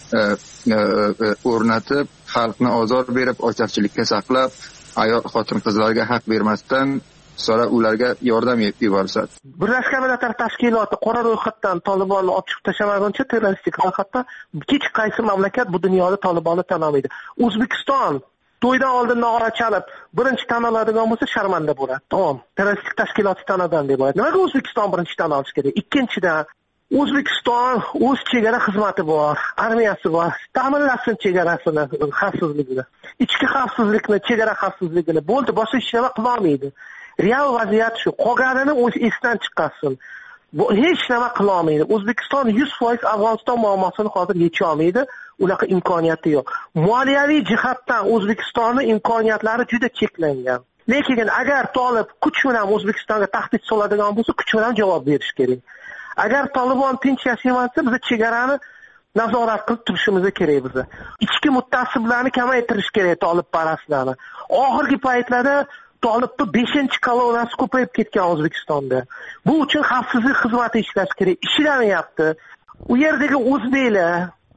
o'rnatib, xalqni ozor berib, ocharchilikka saqlab, ayol xotin qizlarga haq bermasdan sonra ularga yordam yuboradi. Birlashgan Millatlar Tashkiloti qora ro'yxatdan Tolibonni olib chiqib tashlamaguncha terroristik ro'yxatda hech qaysi mamlakat bu dunyoda Tolibonni tan olmaydi. O'zbekiston to'ydan oldin nog'ora chalib birinchi tan oladigan bo'lsa sharmanda bo'ladi. Tamom. Terroristik tashkilot tanadan deb bo'ladi. Nimaga O'zbekiston birinchi tan olish kerak? Ikkinchidan, O'zbekiston o'z chegara xizmati bor, armiyasi bor. Ta'minlasin chegarasini, xavfsizligini. Ichki xavfsizlikni, chegara xavfsizligini bo'ldi, boshqa hech nima qila olmaydi. Real vaziyat shu. Qolganini o'zi esdan chiqarsin. Bu hech nima qila olmaydi. O'zbekiston yuz foiz Afg'oniston muammosini hozir yecha olmaydi. Unaqa imkoniyati yo'q. Moliyaviy jihatdan O'zbekistonning imkoniyatlari juda cheklangan. Lekin agar Tolib kuch bilan O'zbekistonga tahdid soladigan bo'lsa, kuch bilan javob berish kerak. Agar Tolibon tinch yashayapsa, biz chegarani nazorat qilib turishimiz kerak biza. Ichki mutaassiblarni kamaytirish kerak Tolib parastlarni. Oxirgi paytlarda Tolibni beshinchi kolonnasi ko'payib ketgan O'zbekistonda. Bu uchun xavfsizlik xizmati ishlash kerak. Ishlamayapti. U yerdagi o'zbeklar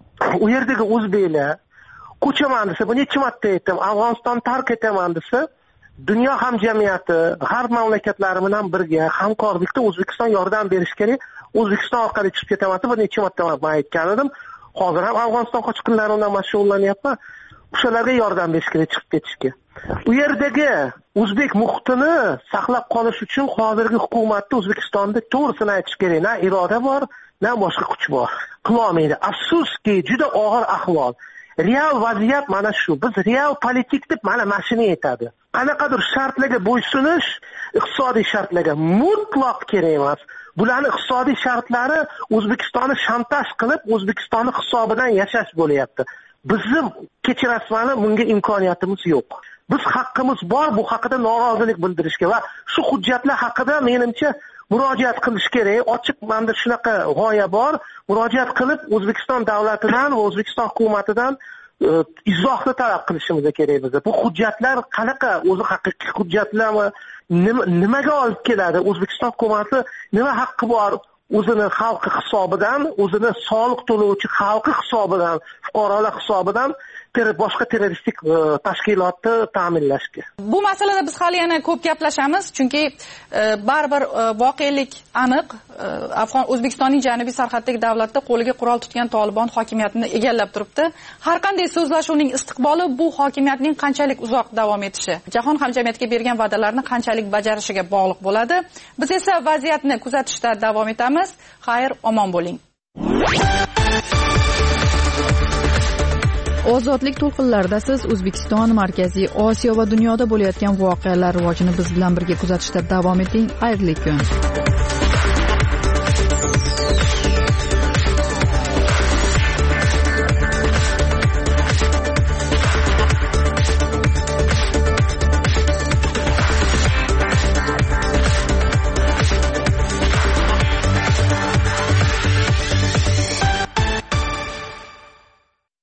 u yerdagi o'zbeklar ko'chaman desa, bu necha marta aytdim, Afg'oniston tark etaman desa, dunyo hamjamiyati, g'arb mamlakatlari bilan birga hamkorlikda O'zbekiston yordam berish kerak. O'zbekiston orqali chiqib ketaman deb necha marta men aytgan edim. Hozir ham Afg'oniston qochqinlari bilan mashg'ullanyapman. O'shalarga yordam berish kerak chiqib ketishga. U yerdagi o'zbek muhitini saqlab qolish uchun hozirgi hukumatda O'zbekistonda to'g'risini aytish kerak. Na iroda bor, na boshqa kuch bor. Qilolmaydi. Afsuski, juda og'ir ahvol. Real vaziyat mana shu. Biz real politik deb mana mashina aytadi. Qanaqadir shartlarga bo'ysunish, iqtisodiy shartlarga mutlaq kerak emas. Bularning iqtisodiy shartlari O'zbekistonni shantaj qilib, O'zbekistonning hisobidan yashash bo'layapti. Bizim kechirasmani bunga imkoniyatimiz yo'q. Biz haqqimiz bor bu haqida norozilik bildirishga va shu hujjatlar haqida menimcha murojaat qilish kerak. Ochiq menda shunaqa g'oya bor. Murojaat qilib O'zbekiston davlatidan va O'zbekiston hukumatidan e, izohni talab qilishimiz kerak biz. Bu hujjatlar qanaqa, o'zi haqiqiy hujjatlarmi, nimaga olib keladi? O'zbekiston hukumati nima haqqi bor? o'zini xalqi hisobidan, o'zini soliq to'lovchi xalqi hisobidan, fuqarolar hisobidan boshqa terroristik tashkilotni ta'minlashga. Bu masalada biz hali yana ko'p gaplashamiz, chunki baribir voqelik aniq. Afg'on O'zbekistonning janubiy sarhaddagi davlatda qo'liga qurol tutgan Tolibon hokimiyatini egallab turibdi. Har qanday so'zlashuvning istiqboli bu hokimiyatning qanchalik uzoq davom etishi, jahon hamjamiyatiga bergan va'dalarni qanchalik bajarishiga bog'liq bo'ladi. Biz esa vaziyatni kuzatishda davom etamiz. Xayr, omon bo'ling. Ozodlik to'lqinlarida siz O'zbekiston, Markaziy Osiyo va dunyoda bo'layotgan voqealar rivojini biz bilan birga kuzatishda davom eting. Xayrli kun.